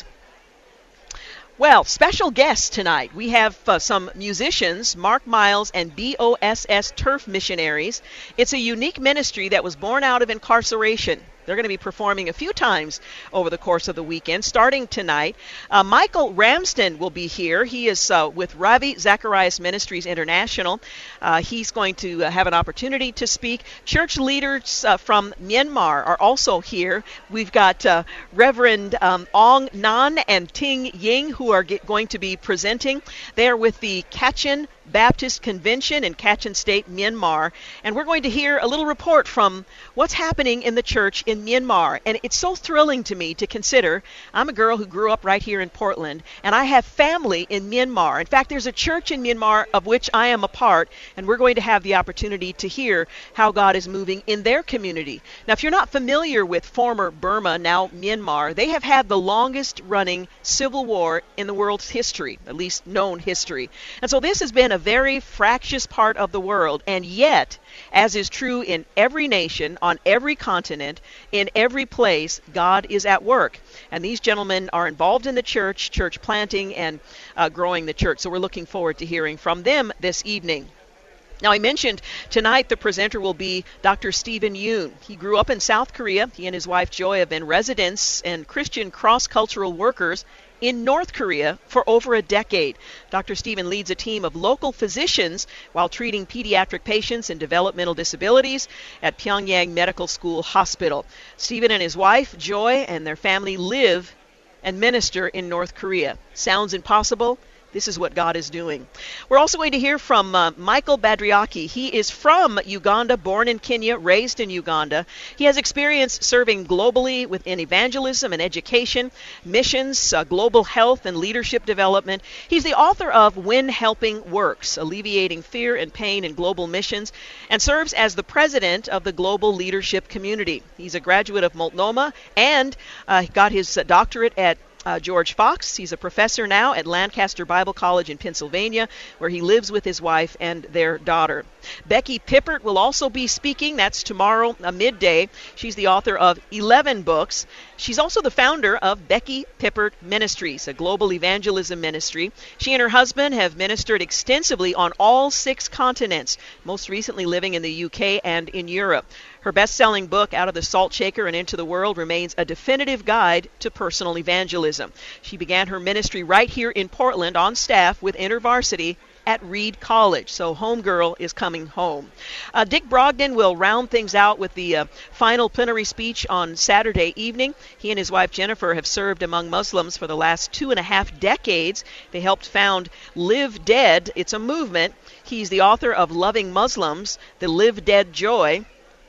Well, special guests tonight. We have some musicians, Mark Miles and BOSS Turf Missionaries. It's a unique ministry that was born out of incarceration. They're going to be performing a few times over the course of the weekend, starting tonight. Michael Ramsden will be here. He is with Ravi Zacharias Ministries International. He's going to have an opportunity to speak. Church leaders from Myanmar are also here. We've got Reverend Ong Nan and Ting Ying, who are going to be presenting. They are with the Kachin Baptist Convention in Kachin State, Myanmar. And we're going to hear a little report from what's happening in the church in Myanmar. And it's so thrilling to me to consider. I'm a girl who grew up right here in Portland, and I have family in Myanmar. In fact, there's a church in Myanmar of which I am a part, and we're going to have the opportunity to hear how God is moving in their community. Now, if you're not familiar with former Burma, now Myanmar, they have had the longest running civil war in the world's history, at least known history. And so this has been a very fractious part of the world, and yet, as is true in every nation, on every continent, in every place, God is at work. And these gentlemen are involved in the church planting and growing the church. So we're looking forward to hearing from them this evening. Now, I mentioned tonight the presenter will be Dr. Stephen Yoon. He grew up in South Korea. He and his wife Joy have been residents and Christian cross-cultural workers in North Korea for over a decade. Dr. Stephen leads a team of local physicians while treating pediatric patients and developmental disabilities at Pyongyang Medical School Hospital. Stephen and his wife, Joy, and their family live and minister in North Korea. Sounds impossible? This is what God is doing. We're also going to hear from Michael Badriaki. He is from Uganda, born in Kenya, raised in Uganda. He has experience serving globally within evangelism and education, missions, global health, and leadership development. He's the author of When Helping Works, Alleviating Fear and Pain in Global Missions, and serves as the president of the Global Leadership Community. He's a graduate of Multnomah and got his doctorate at George Fox. He's a professor now at Lancaster Bible College in Pennsylvania, where he lives with his wife and their daughter. Becky Pippert will also be speaking. That's tomorrow, midday. She's the author of 11 books. She's also the founder of Becky Pippert Ministries, a global evangelism ministry. She and her husband have ministered extensively on all 6 continents, most recently living in the UK and in Europe. Her best-selling book, Out of the Salt Shaker and Into the World, remains a definitive guide to personal evangelism. She began her ministry right here in Portland on staff with InterVarsity at Reed College. So homegirl is coming home. Dick Brogdon will round things out with the final plenary speech on Saturday evening. He and his wife Jennifer have served among Muslims for the last 2.5 decades. They helped found Live Dead. It's a movement. He's the author of Loving Muslims, The Live Dead Joy,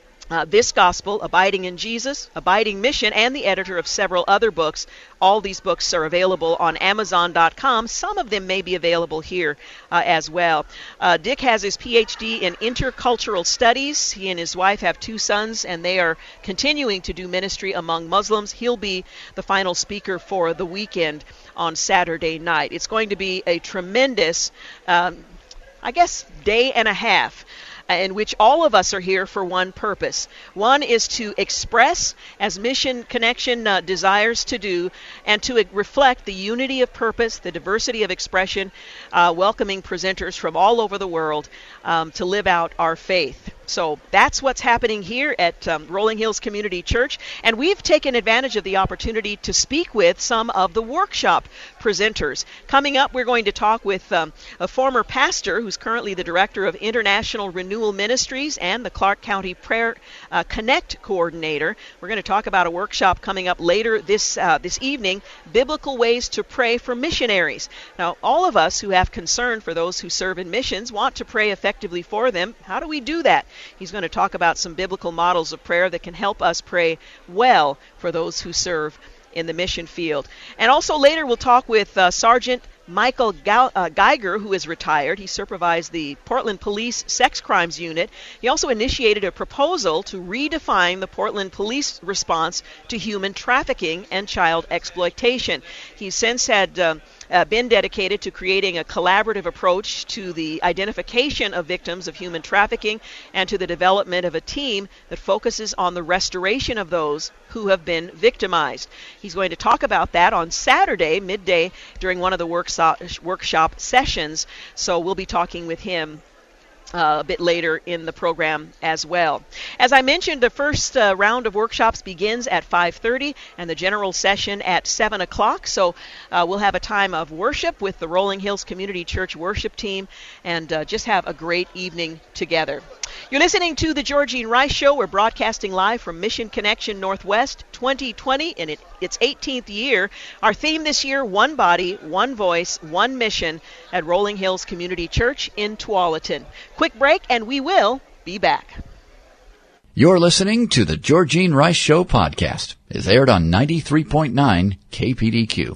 This Gospel, Abiding in Jesus, Abiding Mission, and the editor of several other books. All these books are available on Amazon.com. Some of them may be available here as well. Dick has his PhD in intercultural studies. He and his wife have 2 sons, and they are continuing to do ministry among Muslims. He'll be the final speaker for the weekend on Saturday night. It's going to be a tremendous, day and a half, in which all of us are here for one purpose. One is to express, as Mission Connection desires to do, and to reflect the unity of purpose, the diversity of expression, welcoming presenters from all over the world to live out our faith. So that's what's happening here at Rolling Hills Community Church. And we've taken advantage of the opportunity to speak with some of the workshop presenters. Coming up, we're going to talk with a former pastor who's currently the director of International Renewal Ministries and the Clark County Prayer Connect coordinator. We're going to talk about a workshop coming up later this evening, Biblical Ways to Pray for Missionaries. Now, all of us who have concern for those who serve in missions want to pray effectively for them. How do we do that? He's going to talk about some biblical models of prayer that can help us pray well for those who serve in the mission field. And also later we'll talk with Sergeant Michael Geiger, who is retired. He supervised the Portland Police Sex Crimes Unit. He also initiated a proposal to redefine the Portland Police response to human trafficking and child exploitation. He since had been dedicated to creating a collaborative approach to the identification of victims of human trafficking and to the development of a team that focuses on the restoration of those who have been victimized. He's going to talk about that on Saturday, midday, during one of the workshop sessions. So we'll be talking with him a bit later in the program as well. As I mentioned, the first round of workshops begins at 5:30 and the general session at 7 o'clock. So we'll have a time of worship with the Rolling Hills Community Church worship team and just have a great evening together. You're listening to The Georgene Rice Show. We're broadcasting live from Mission Connection Northwest 2020 in its 18th year. Our theme this year, One Body, One Voice, One Mission at Rolling Hills Community Church in Tualatin. Quick break and we will be back. You're listening to The Georgene Rice Show podcast. It's aired on 93.9 KPDQ.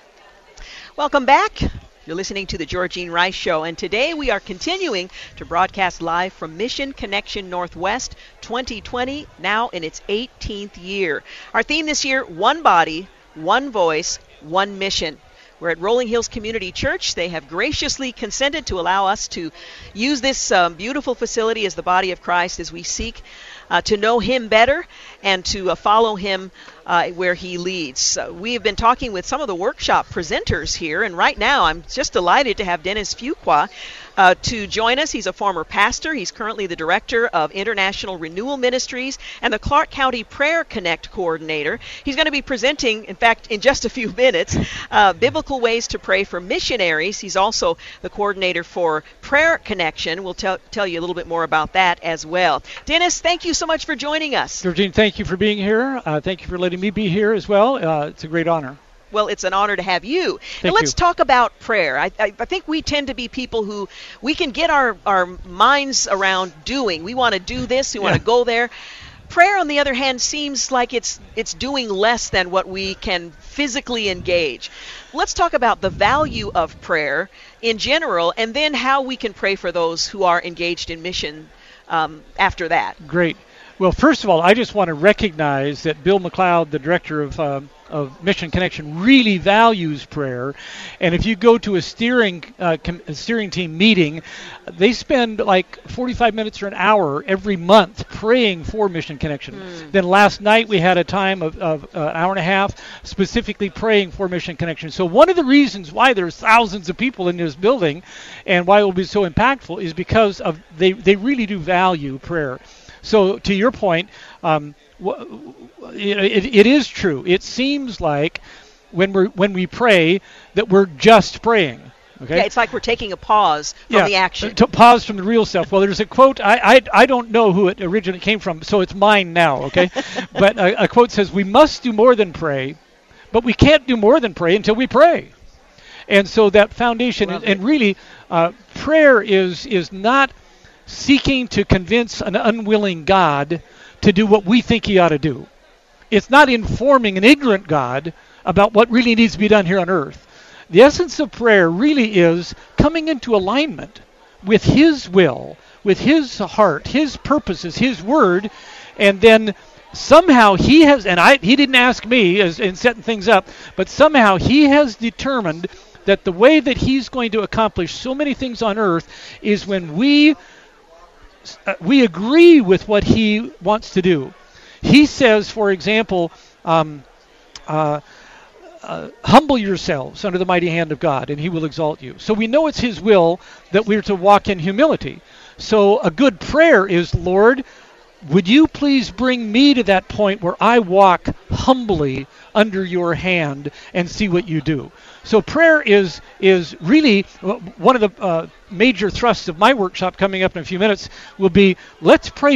Welcome back. You're listening to The Georgene Rice Show, and today we are continuing to broadcast live from Mission Connection Northwest 2020, now in its 18th year. Our theme this year, One Body, One Voice, One Mission. We're at Rolling Hills Community Church. They have graciously consented to allow us to use this beautiful facility as the body of Christ as we seek to know Him better and to follow Him where He leads. We have been talking with some of the workshop presenters here, and right now I'm just delighted to have Dennis Fuqua to join us. He's a former pastor. He's currently the director of International Renewal Ministries and the Clark County Prayer Connect coordinator. He's going to be presenting, in fact, in just a few minutes, Biblical Ways to Pray for Missionaries. He's also the coordinator for Prayer Connection. We'll tell you a little bit more about that as well. Dennis, thank you so much for joining us. Georgene, thank you for being here. Thank you for letting me be here as well. It's a great honor. Well, it's an honor to have you. Thank let's you. talk about prayer. I think we tend to be people who we can get our minds around doing. We want to do this. We want to go there. Prayer, on the other hand, seems like it's doing less than what we can physically engage. Let's talk about the value of prayer in general, and then how we can pray for those who are engaged in mission after that. Great. Well, first of all, I just want to recognize that Bill McLeod, the director of Mission Connection, really values prayer. And if you go to a steering team meeting, they spend like 45 minutes or an hour every month praying for Mission Connection. Then last night we had a time of an hour and a half specifically praying for Mission Connection. So one of the reasons why there's thousands of people in this building and why it will be so impactful is because of they really do value prayer. So to your point, it is true. It seems like when we pray that we're just praying. Okay? Yeah, it's like we're taking a pause from the action. To pause from the real stuff. Well, there's a quote. I don't know who it originally came from, so it's mine now. Okay, but a quote says, "We must do more than pray, but we can't do more than pray until we pray." And so that foundation, and really, prayer is not seeking to convince an unwilling God to do what we think He ought to do. It's not informing an ignorant God about what really needs to be done here on earth. The essence of prayer really is coming into alignment with His will, with His heart, His purposes, His word, and then somehow He has, and He didn't ask me in setting things up, but somehow He has determined that the way that He's going to accomplish so many things on earth is when we agree with what He wants to do. He says, for example, humble yourselves under the mighty hand of God, and He will exalt you. So we know it's His will that we're to walk in humility. So a good prayer is, Lord, would you please bring me to that point where I walk humbly under your hand and see what you do? So prayer is really one of the major thrusts of my workshop coming up in a few minutes will be, let's pray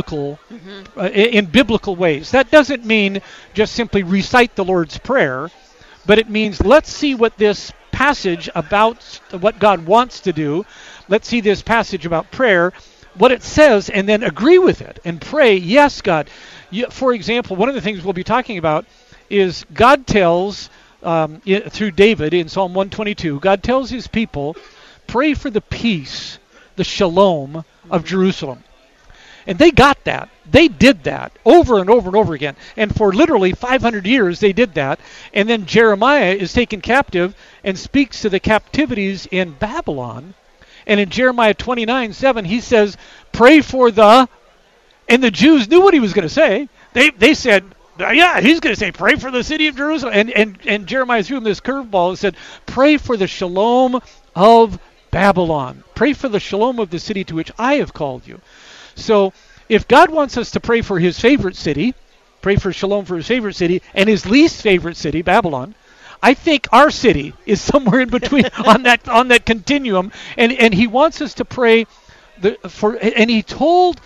in biblical ways. That doesn't mean just simply recite the Lord's Prayer, but it means let's see what this passage about what God wants to do, let's see this passage about prayer, what it says, and then agree with it and pray, yes, God. For example, one of the things we'll be talking about is God tells, through David in Psalm 122, God tells his people, pray for the peace, the shalom of Jerusalem. And they got that. They did that over and over and over again. And for literally 500 years, they did that. And then Jeremiah is taken captive and speaks to the captivities in Babylon. And in Jeremiah 29:7, he says, pray for the... And the Jews knew what he was going to say. They said, yeah, he's going to say, pray for the city of Jerusalem. And Jeremiah threw him this curveball and said, pray for the shalom of Babylon. Pray for the shalom of the city to which I have called you. So if God wants us to pray for his favorite city, pray for shalom for his favorite city, and his least favorite city, Babylon, I think our city is somewhere in between on that continuum, and he wants us to pray and he told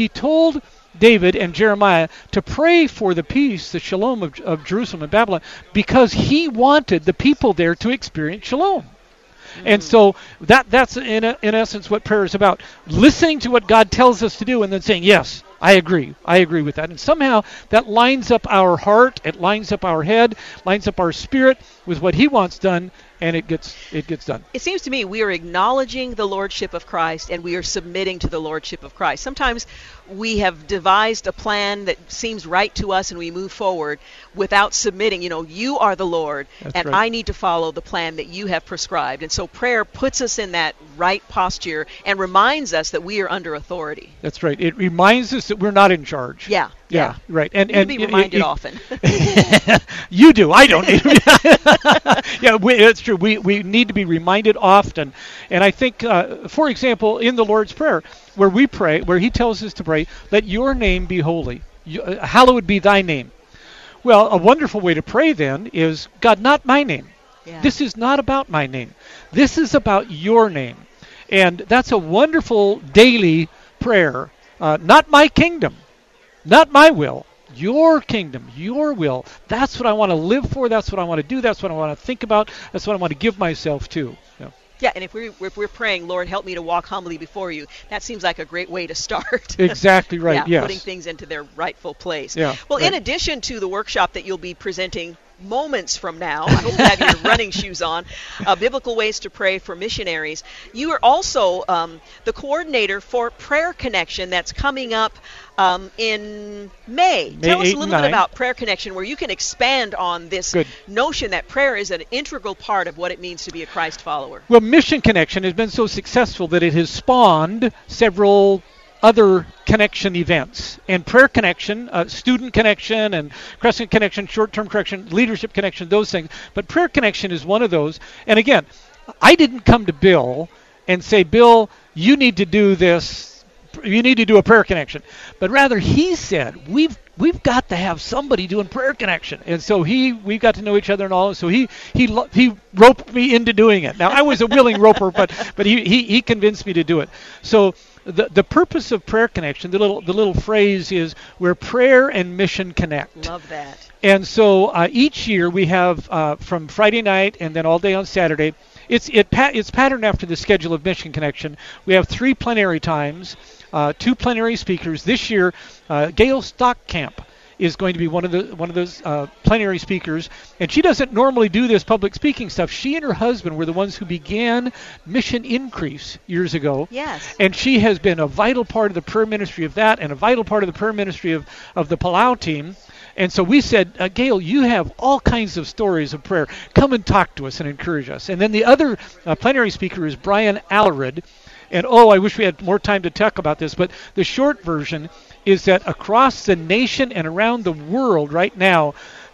David and Jeremiah to pray for the peace, the shalom of Jerusalem and Babylon, because he wanted the people there to experience shalom. And so that's in essence what prayer is about. Listening to what God tells us to do and then saying, yes, I agree with that. And somehow that lines up our heart, it lines up our head, lines up our spirit with what he wants done, and it gets done. It seems to me we are acknowledging the Lordship of Christ and we are submitting to the Lordship of Christ. Sometimes we have devised a plan that seems right to us and we move forward without submitting. You are the Lord, That's and right. I need to follow the plan that you have prescribed. And so prayer puts us in that right posture and reminds us that we are under authority. That's right. It reminds us that we're not in charge. Yeah. Right. And You need to be reminded often. You do. I don't need to. Yeah, that's true. We need to be reminded often. And I think, for example, in the Lord's Prayer, where we pray, where he tells us to pray, let your name be holy. Hallowed be thy name. Well, a wonderful way to pray then is, God, not my name. Yeah. This is not about my name. This is about your name. And that's a wonderful daily prayer. Not my kingdom. Not my will, your kingdom, your will. That's what I want to live for. That's what I want to do. That's what I want to think about. That's what I want to give myself to. Yeah, and if we're praying, Lord, help me to walk humbly before you, that seems like a great way to start. Exactly right, yeah, yes. Putting things into their rightful place. Yeah, well, right. In addition to the workshop that you'll be presenting moments from now, I hope you have your running shoes on, Biblical Ways to Pray for Missionaries, you are also the coordinator for Prayer Connection that's coming up in May. Tell us a little bit about Prayer Connection, where you can expand on this notion that prayer is an integral part of what it means to be a Christ follower. Well, Mission Connection has been so successful that it has spawned several other connection events. And Prayer Connection, Student Connection, and Crescent Connection, Short-Term Connection, Leadership Connection, those things. But Prayer Connection is one of those. And again, I didn't come to Bill and say, Bill, you need to do this. You need to do a prayer connection. But rather, he said, we've got to have somebody doing prayer connection. And so we got to know each other and all. So he roped me into doing it. Now, I was a willing roper, but he convinced me to do it. So the purpose of prayer connection, the little phrase is where prayer and mission connect. Love that. And so each year we have from Friday night and then all day on Saturday. It's patterned after the schedule of Mission Connection. We have 3 plenary times, 2 plenary speakers. This year, Gail Stockcamp is going to be one of those plenary speakers, and she doesn't normally do this public speaking stuff. She and her husband were the ones who began Mission Increase years ago. Yes. And she has been a vital part of the prayer ministry of that, and a vital part of the prayer ministry of the Palau team. And so we said, Gail, you have all kinds of stories of prayer. Come and talk to us and encourage us. And then the other plenary speaker is Brian Allered. And I wish we had more time to talk about this, but the short version is that across the nation and around the world right now,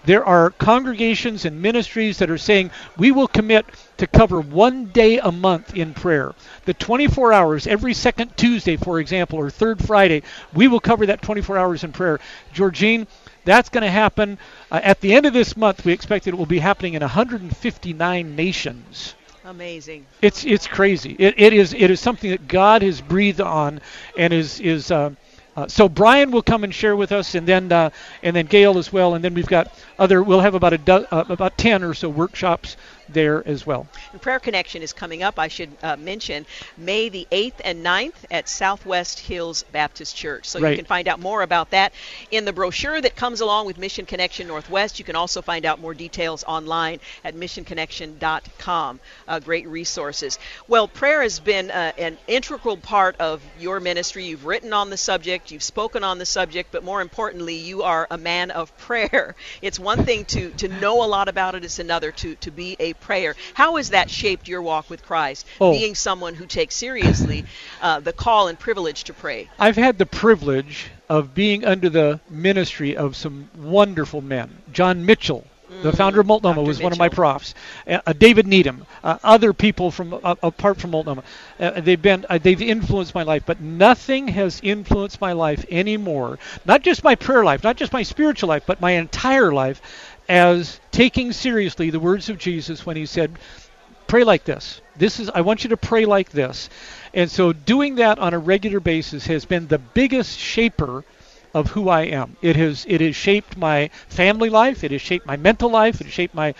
There are congregations and ministries that are saying we will commit to cover 1 day a month in prayer. The 24 hours, every second Tuesday, for example, or third Friday, we will cover that 24 hours in prayer. Georgine, that's going to happen at the end of this month. We expect it will be happening in 159 nations. Amazing. It's crazy. It is something that God has breathed on, and is so Brian will come and share with us, and then Gail as well, and then we've got we'll have about 10 or so workshops there as well. And Prayer Connection is coming up, I should mention, May the 8th and 9th at Southwest Hills Baptist Church. So you can find out more about that in the brochure that comes along with Mission Connection Northwest. You can also find out more details online at missionconnection.com. Great resources. Well, prayer has been an integral part of your ministry. You've written on the subject, you've spoken on the subject, but more importantly, you are a man of prayer. It's one thing to know a lot about it, it's another to be a prayer. How has that shaped your walk with Christ, being someone who takes seriously the call and privilege to pray? I've had the privilege of being under the ministry of some wonderful men. John Mitchell, the founder of Multnomah, was one of my profs. David Needham, other people from apart from Multnomah. They've influenced my life, but nothing has influenced my life anymore. Not just my prayer life, not just my spiritual life, but my entire life, as taking seriously the words of Jesus when he said, pray like this. I want you to pray like this. And so doing that on a regular basis has been the biggest shaper of who I am. It has shaped my family life. It has shaped my mental life. It has shaped my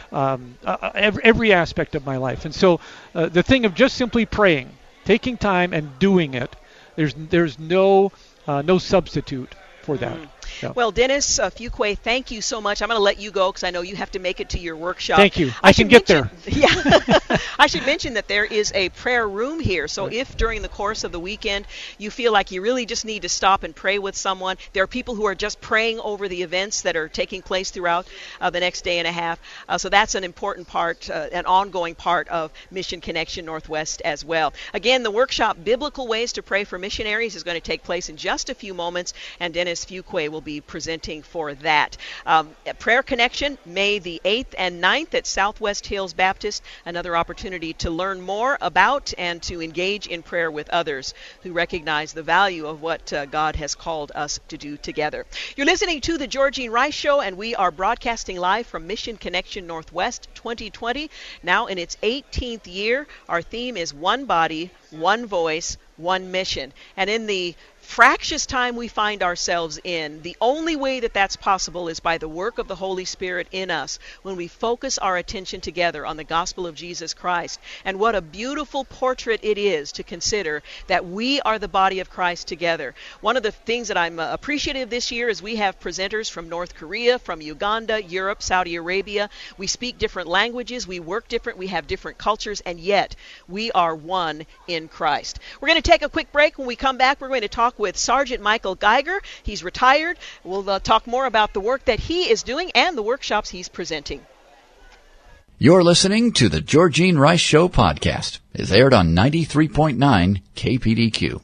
every aspect of my life. And so the thing of just simply praying, taking time and doing it, there's no substitute for that. Yeah. Well, Dennis Fuqua, thank you so much. I'm going to let you go because I know you have to make it to your workshop. Thank you. I can get there. Yeah. I should mention that there is a prayer room here. So if during the course of the weekend you feel like you really just need to stop and pray with someone, there are people who are just praying over the events that are taking place throughout the next day and a half. So that's an important part, an ongoing part of Mission Connection Northwest as well. Again, the workshop, Biblical Ways to Pray for Missionaries, is going to take place in just a few moments, and Dennis Fuqua will be presenting for that. Prayer Connection, May the 8th and 9th at Southwest Hills Baptist, another opportunity to learn more about and to engage in prayer with others who recognize the value of what God has called us to do together. You're listening to The Georgene Rice Show, and we are broadcasting live from Mission Connection Northwest 2020, now in its 18th year. Our theme is One Body, One Voice, One Mission. And in the fractious time we find ourselves in, the only way that that's possible is by the work of the Holy Spirit in us when we focus our attention together on the gospel of Jesus Christ. And what a beautiful portrait it is to consider that we are the body of Christ together. One of the things that I'm appreciative this year is we have presenters from North Korea, from Uganda, Europe, Saudi Arabia. We speak different languages, we work different, we have different cultures, and yet we are one in Christ. We're going to take a quick break. When we come back, we're going to talk with Sergeant Michael Geiger. He's retired. We'll talk more about the work that he is doing and the workshops he's presenting. You're listening to the Georgene Rice Show podcast. It's aired on 93.9 KPDQ.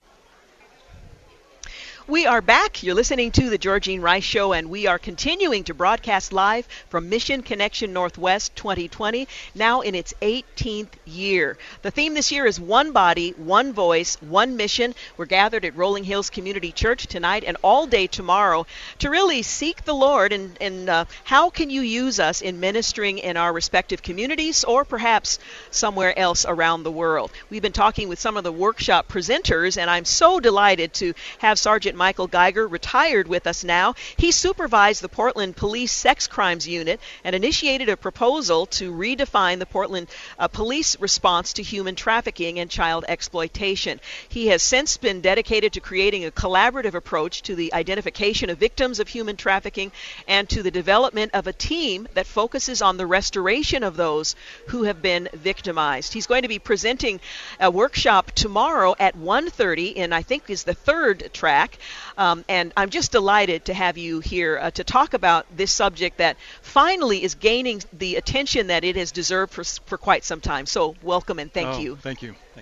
We are back. You're listening to the Georgene Rice Show, and we are continuing to broadcast live from Mission Connection Northwest 2020, now in its 18th year. The theme this year is One Body, One Voice, One Mission. We're gathered at Rolling Hills Community Church tonight and all day tomorrow to really seek the Lord and how can you use us in ministering in our respective communities or perhaps somewhere else around the world. We've been talking with some of the workshop presenters, and I'm so delighted to have Sergeant Michael Geiger, retired, with us now. He supervised the Portland Police Sex Crimes Unit and initiated a proposal to redefine the Portland police response to human trafficking and child exploitation. He has since been dedicated to creating a collaborative approach to the identification of victims of human trafficking and to the development of a team that focuses on the restoration of those who have been victimized. He's going to be presenting a workshop tomorrow at 1:30 in, I think, is the third track. And I'm just delighted to have you here to talk about this subject that finally is gaining the attention that it has deserved for quite some time. So welcome and thank you. Thank you. Thank you.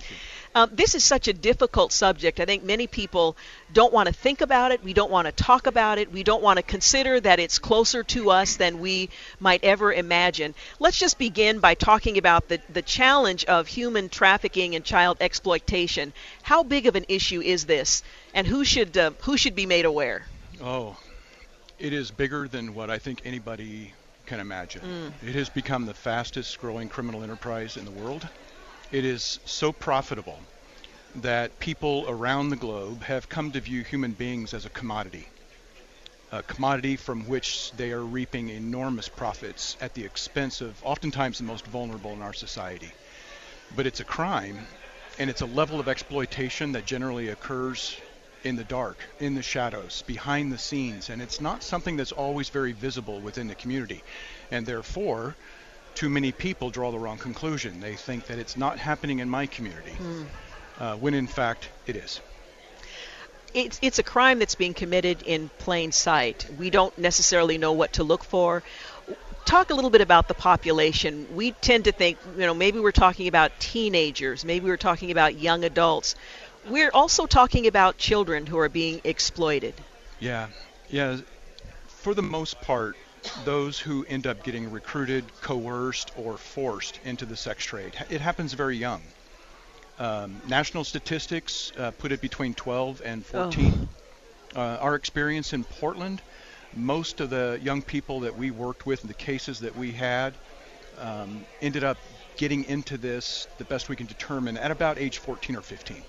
This is such a difficult subject. I think many people don't want to think about it. We don't want to talk about it. We don't want to consider that it's closer to us than we might ever imagine. Let's just begin by talking about the challenge of human trafficking and child exploitation. How big of an issue is this, and who should be made aware? Oh, it is bigger than what I think anybody can imagine. It has become the fastest growing criminal enterprise in the world. It is so profitable that people around the globe have come to view human beings as a commodity from which they are reaping enormous profits at the expense of oftentimes the most vulnerable in our society. But it's a crime, and it's a level of exploitation that generally occurs in the dark, in the shadows, behind the scenes, and it's not something that's always very visible within the community. And therefore, too many people draw the wrong conclusion. They think that it's not happening in my community, when in fact it is. It's a crime that's being committed in plain sight. We don't necessarily know what to look for. Talk a little bit about the population. We tend to think, maybe we're talking about teenagers, maybe we're talking about young adults. We're also talking about children who are being exploited. Yeah. For the most part, those who end up getting recruited, coerced, or forced into the sex trade, it happens very young. National statistics put it between 12 and 14. Our experience in Portland, most of the young people that we worked with, the cases that we had, ended up getting into this, the best we can determine, at about age 14 or 15.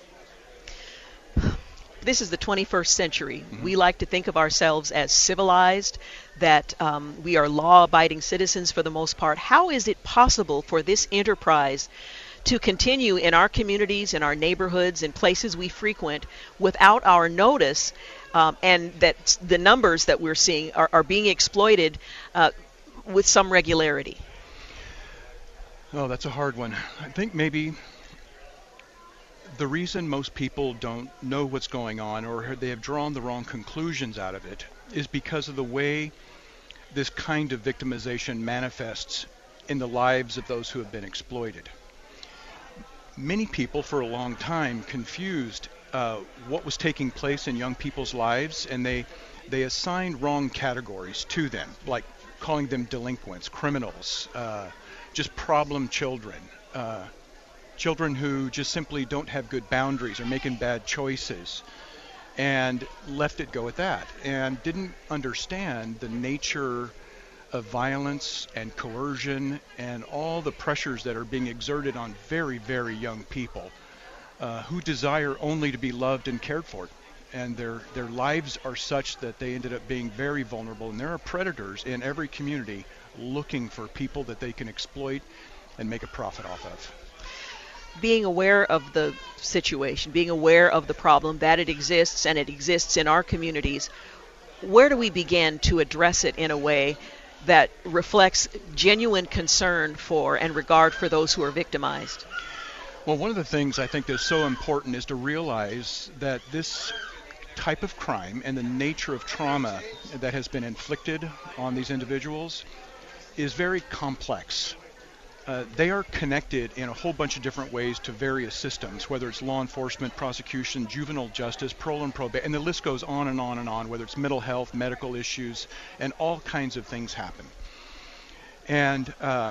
This is the 21st century. We like to think of ourselves as civilized, that we are law-abiding citizens for the most part. How is it possible for this enterprise to continue in our communities, in our neighborhoods, in places we frequent without our notice, and that the numbers that we're seeing are being exploited with some regularity? Oh, that's a hard one. I think maybe the reason most people don't know what's going on, or they have drawn the wrong conclusions out of it, is because of the way this kind of victimization manifests in the lives of those who have been exploited. Many people for a long time confused what was taking place in young people's lives, and they assigned wrong categories to them, like calling them delinquents, criminals, just problem children, children who just simply don't have good boundaries or making bad choices, and left it go at that, and didn't understand the nature of violence and coercion and all the pressures that are being exerted on very, very young people who desire only to be loved and cared for. And their lives are such that they ended up being very vulnerable. And there are predators in every community looking for people that they can exploit and make a profit off of. Being aware of the situation, being aware of the problem, that it exists, and it exists in our communities, where do we begin to address it in a way that reflects genuine concern for and regard for those who are victimized? Well, one of the things I think that's so important is to realize that this type of crime and the nature of trauma that has been inflicted on these individuals is very complex. They are connected in a whole bunch of different ways to various systems, whether it's law enforcement, prosecution, juvenile justice, parole and probate, and the list goes on and on and on, whether it's mental health, medical issues, and all kinds of things happen. And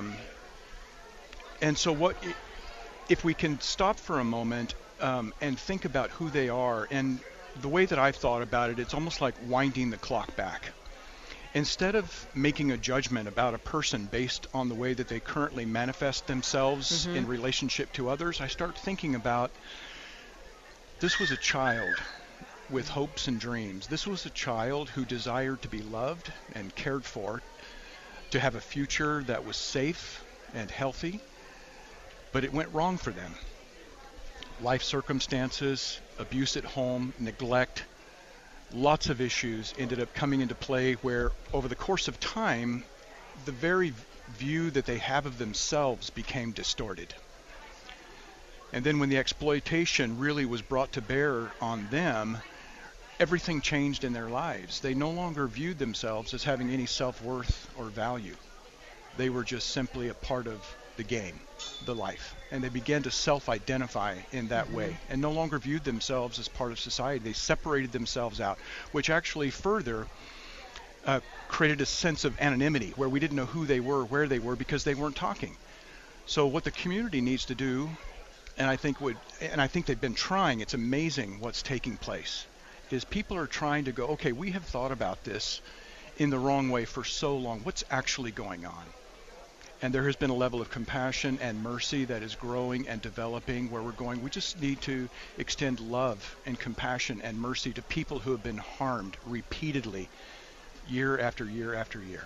so if we can stop for a moment and think about who they are, and the way that I've thought about it, it's almost like winding the clock back. Instead of making a judgment about a person based on the way that they currently manifest themselves in relationship to others, I start thinking about, this was a child with hopes and dreams. This was a child who desired to be loved and cared for, to have a future that was safe and healthy, but it went wrong for them. Life circumstances, abuse at home, neglect, lots of issues ended up coming into play where over the course of time, the very view that they have of themselves became distorted. And then when the exploitation really was brought to bear on them, everything changed in their lives. They no longer viewed themselves as having any self-worth or value. They were just simply a part of the game, the life. And they began to self-identify in that way and no longer viewed themselves as part of society. They separated themselves out, which actually further created a sense of anonymity where we didn't know who they were, where they were, because they weren't talking. So what the community needs to do, and I think they've been trying, it's amazing what's taking place, is people are trying to go, okay, we have thought about this in the wrong way for so long. What's actually going on? And there has been a level of compassion and mercy that is growing and developing where we're going, we just need to extend love and compassion and mercy to people who have been harmed repeatedly year after year after year.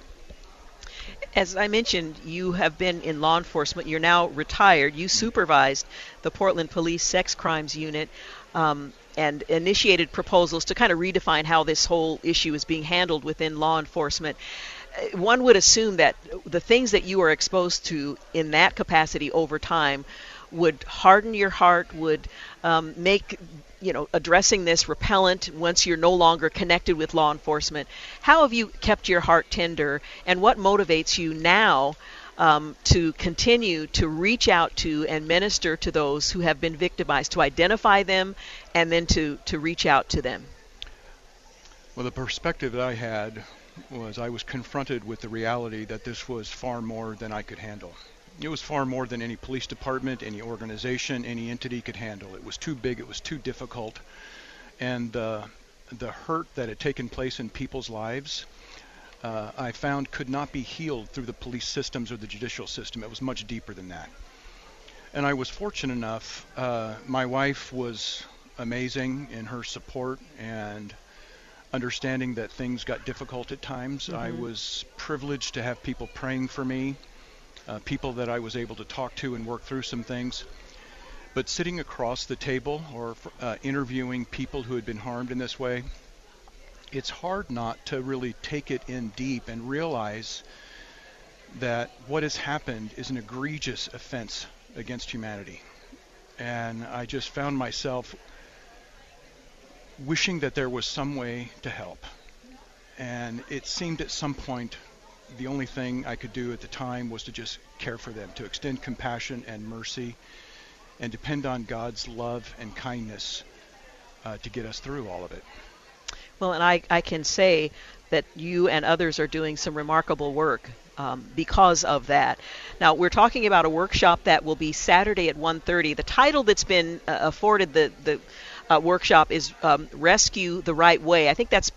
As I mentioned, you have been in law enforcement. You're now retired. You supervised the Portland Police Sex Crimes Unit and initiated proposals to kind of redefine how this whole issue is being handled within law enforcement. One would assume that the things that you are exposed to in that capacity over time would harden your heart, would make addressing this repellent once you're no longer connected with law enforcement. How have you kept your heart tender, and what motivates you now to continue to reach out to and minister to those who have been victimized, to identify them and then to reach out to them? Well, the perspective that I had was I was confronted with the reality that this was far more than I could handle. It was far more than any police department, any organization, any entity could handle. It was too big, it was too difficult. And the hurt that had taken place in people's lives, I found could not be healed through the police systems or the judicial system. It was much deeper than that. And I was fortunate enough, my wife was amazing in her support and understanding that things got difficult at times. I was privileged to have people praying for me. People that I was able to talk to and work through some things. But sitting across the table or interviewing people who had been harmed in this way, it's hard not to really take it in deep and realize that what has happened is an egregious offense against humanity. And I just found myself wishing that there was some way to help. And it seemed at some point the only thing I could do at the time was to just care for them, to extend compassion and mercy, and depend on God's love and kindness to get us through all of it. Well, and I can say that you and others are doing some remarkable work because of that. Now, we're talking about a workshop that will be Saturday at 1:30. The title that's been afforded the workshop is Rescue the Right Way. I think that's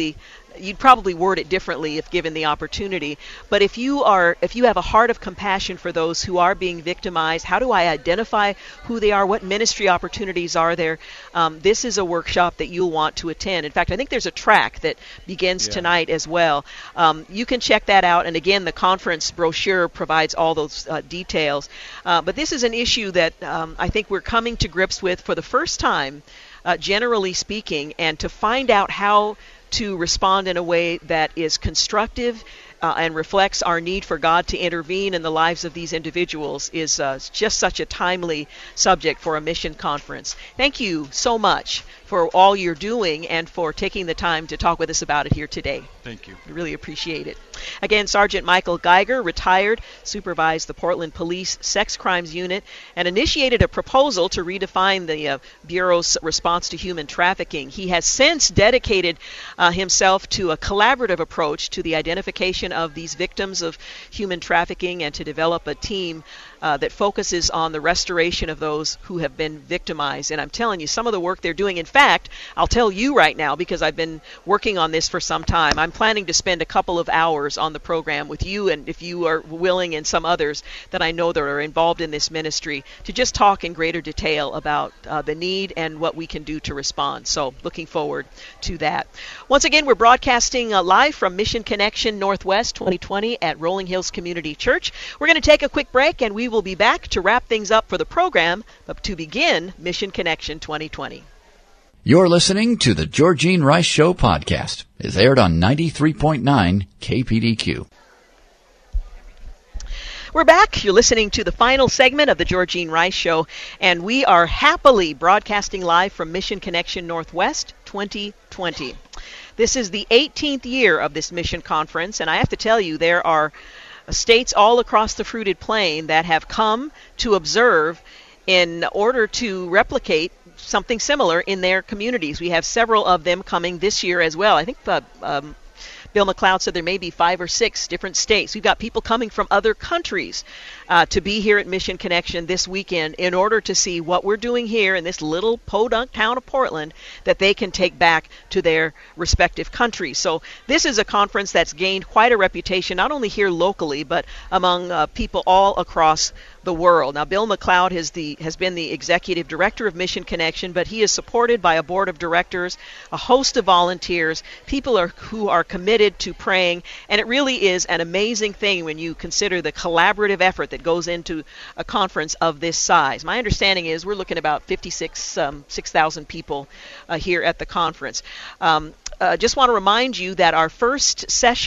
you'd probably word it differently if given the opportunity. But if you have a heart of compassion for those who are being victimized, how do I identify who they are? What ministry opportunities are there? This is a workshop that you'll want to attend. In fact, I think there's a track that begins tonight as well. You can check that out. And again, the conference brochure provides all those details. But this is an issue that I think we're coming to grips with for the first time, generally speaking, and to find out how to respond in a way that is constructive and reflects our need for God to intervene in the lives of these individuals is just such a timely subject for a mission conference. Thank you so much for all you're doing and for taking the time to talk with us about it here today. Thank you. We really appreciate it. Again, Sergeant Michael Geiger, retired, supervised the Portland Police Sex Crimes Unit and initiated a proposal to redefine the Bureau's response to human trafficking. He has since dedicated himself to a collaborative approach to the identification of these victims of human trafficking and to develop a team that focuses on the restoration of those who have been victimized. And I'm telling you, some of the work they're doing, in fact, I'll tell you right now because I've been working on this for some time. I'm planning to spend a couple of hours on the program with you, and if you are willing, and some others that I know that are involved in this ministry, to just talk in greater detail about the need and what we can do to respond. So looking forward to that. Once again, we're broadcasting live from Mission Connection Northwest 2020 at Rolling Hills Community Church. We're going to take a quick break, and we will be back to wrap things up for the program, but to begin Mission Connection 2020. You're listening to the Georgene Rice Show podcast. It's aired on 93.9 KPDQ. We're back. You're listening to the final segment of the Georgene Rice Show, and we are happily broadcasting live from Mission Connection Northwest 2020. This is the 18th year of this mission conference, and I have to tell you, there are states all across the fruited plain that have come to observe in order to replicate something similar in their communities. We have several of them coming this year as well. I think Bill McLeod said there may be 5 or 6 different states. We've got people coming from other countries to be here at Mission Connection this weekend in order to see what we're doing here in this little podunk town of Portland that they can take back to their respective countries. So this is a conference that's gained quite a reputation, not only here locally, but among people all across the world. Now, Bill McLeod has been the executive director of Mission Connection, but he is supported by a board of directors, a host of volunteers, people who are committed to praying, and it really is an amazing thing when you consider the collaborative effort that goes into a conference of this size. My understanding is we're looking at about 6,000 people here at the conference. Just want to remind you that our first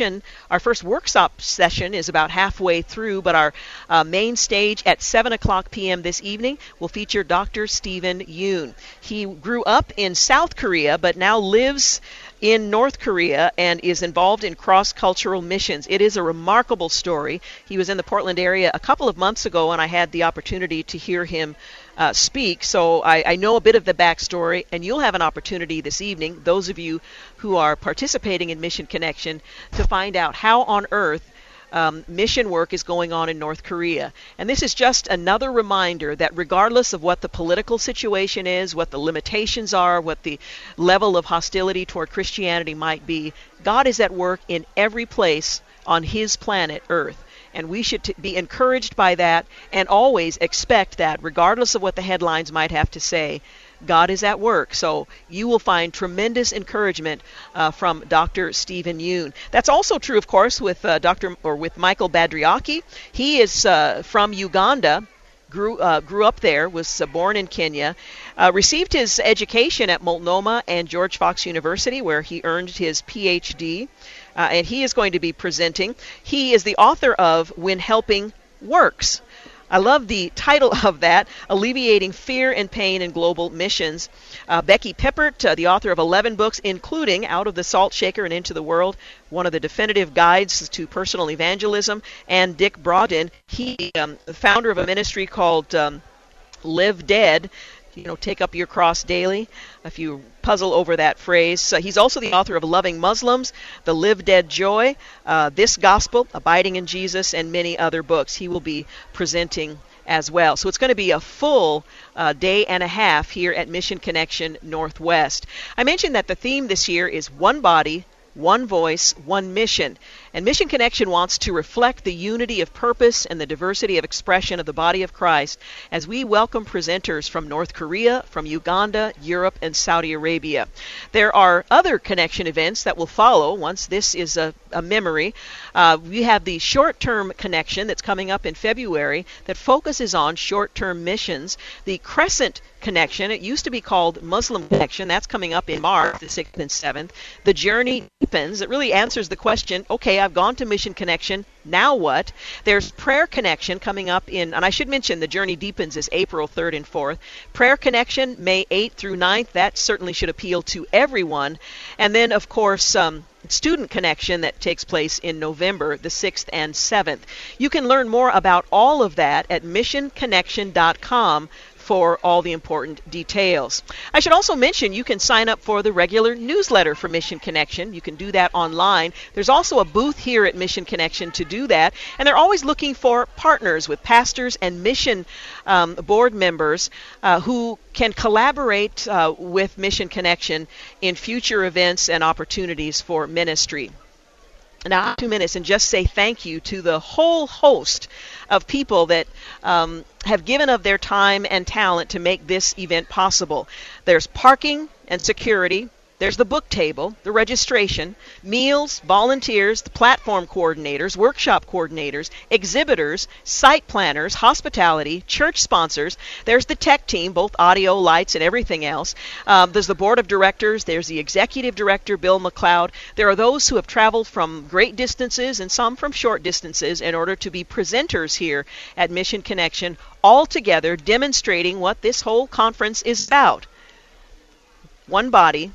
workshop session is about halfway through, but our main stage at 7 o'clock p.m. this evening will feature Dr. Stephen Yoon. He grew up in South Korea, but now lives in North Korea and is involved in cross-cultural missions. It is a remarkable story. He was in the Portland area a couple of months ago, and I had the opportunity to hear him speak. So I know a bit of the backstory, and you'll have an opportunity this evening, those of you who are participating in Mission Connection, to find out how on earth mission work is going on in North Korea. And this is just another reminder that regardless of what the political situation is, what the limitations are, what the level of hostility toward Christianity might be, God is at work in every place on His planet Earth. And we should be encouraged by that and always expect that, regardless of what the headlines might have to say, God is at work. So you will find tremendous encouragement from Dr. Stephen Yoon. That's also true, of course, with with Michael Badriaki. He is from Uganda. Grew up there, was born in Kenya, received his education at Multnomah and George Fox University, where he earned his PhD, and he is going to be presenting. He is the author of When Helping Works. I love the title of that, Alleviating Fear and Pain in Global Missions. Becky Pippert, the author of 11 books, including Out of the Salt Shaker and Into the World, one of the definitive guides to personal evangelism, and Dick Brodin, he the founder of a ministry called Live Dead, take up your cross daily, if you puzzle over that phrase. He's also the author of Loving Muslims, The Live Dead Joy, This Gospel, Abiding in Jesus, and many other books. He will be presenting as well. So it's going to be a full day and a half here at Mission Connection Northwest. I mentioned that the theme this year is One Body, One Voice, One Mission. And Mission Connection wants to reflect the unity of purpose and the diversity of expression of the body of Christ as we welcome presenters from North Korea, from Uganda, Europe, and Saudi Arabia. There are other connection events that will follow once this is a memory. We have the short-term connection that's coming up in February that focuses on short-term missions. The Crescent Connection, it used to be called Muslim Connection, that's coming up in March, the 6th and 7th. The Journey Deepens, it really answers the question, okay, I've gone to Mission Connection, now what? There's Prayer Connection coming up and I should mention the Journey Deepens is April 3rd and 4th. Prayer Connection, May 8th through 9th, that certainly should appeal to everyone. And then, of course, Student Connection that takes place in November, the 6th and 7th. You can learn more about all of that at missionconnection.com for all the important details. I should also mention you can sign up for the regular newsletter for Mission Connection. You can do that online. There's also a booth here at Mission Connection to do that, and they're always looking for partners with pastors and mission board members who can collaborate with Mission Connection in future events and opportunities for ministry. Now, 2 minutes and just say thank you to the whole host of people that have given of their time and talent to make this event possible. There's parking and security. There's the book table, the registration, meals, volunteers, the platform coordinators, workshop coordinators, exhibitors, site planners, hospitality, church sponsors. There's the tech team, both audio, lights, and everything else. There's the board of directors. There's the executive director, Bill McLeod. There are those who have traveled from great distances and some from short distances in order to be presenters here at Mission Connection, all together demonstrating what this whole conference is about. One body,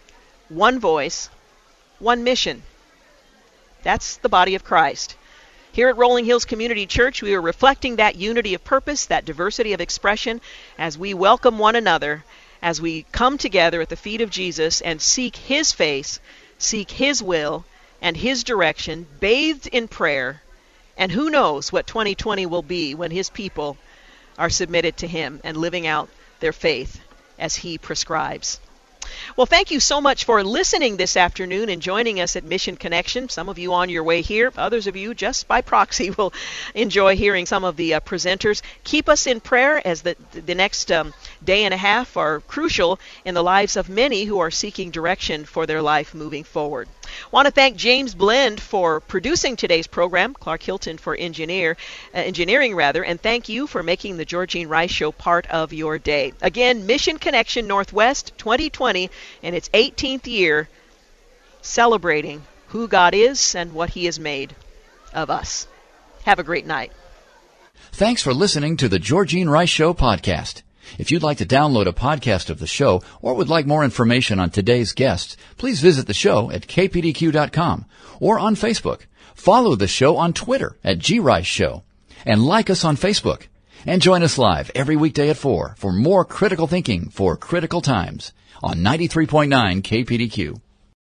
one voice, one mission. That's the body of Christ. Here at Rolling Hills Community Church, we are reflecting that unity of purpose, that diversity of expression, as we welcome one another, as we come together at the feet of Jesus and seek His face, seek His will and His direction, bathed in prayer. And who knows what 2020 will be when His people are submitted to Him and living out their faith as He prescribes. Well, thank you so much for listening this afternoon and joining us at Mission Connection. Some of you on your way here, others of you just by proxy will enjoy hearing some of the presenters. Keep us in prayer as the next day and a half are crucial in the lives of many who are seeking direction for their life moving forward. I want to thank James Blend for producing today's program, Clark Hilton for engineering, and thank you for making the Georgene Rice Show part of your day. Again, Mission Connection Northwest 2020 in its 18th year, celebrating who God is and what He has made of us. Have a great night. Thanks for listening to the Georgene Rice Show podcast. If you'd like to download a podcast of the show or would like more information on today's guests, please visit the show at kpdq.com or on Facebook. Follow the show on Twitter at GRiceShow and like us on Facebook. And join us live every weekday at 4 for more critical thinking for critical times on 93.9 KPDQ.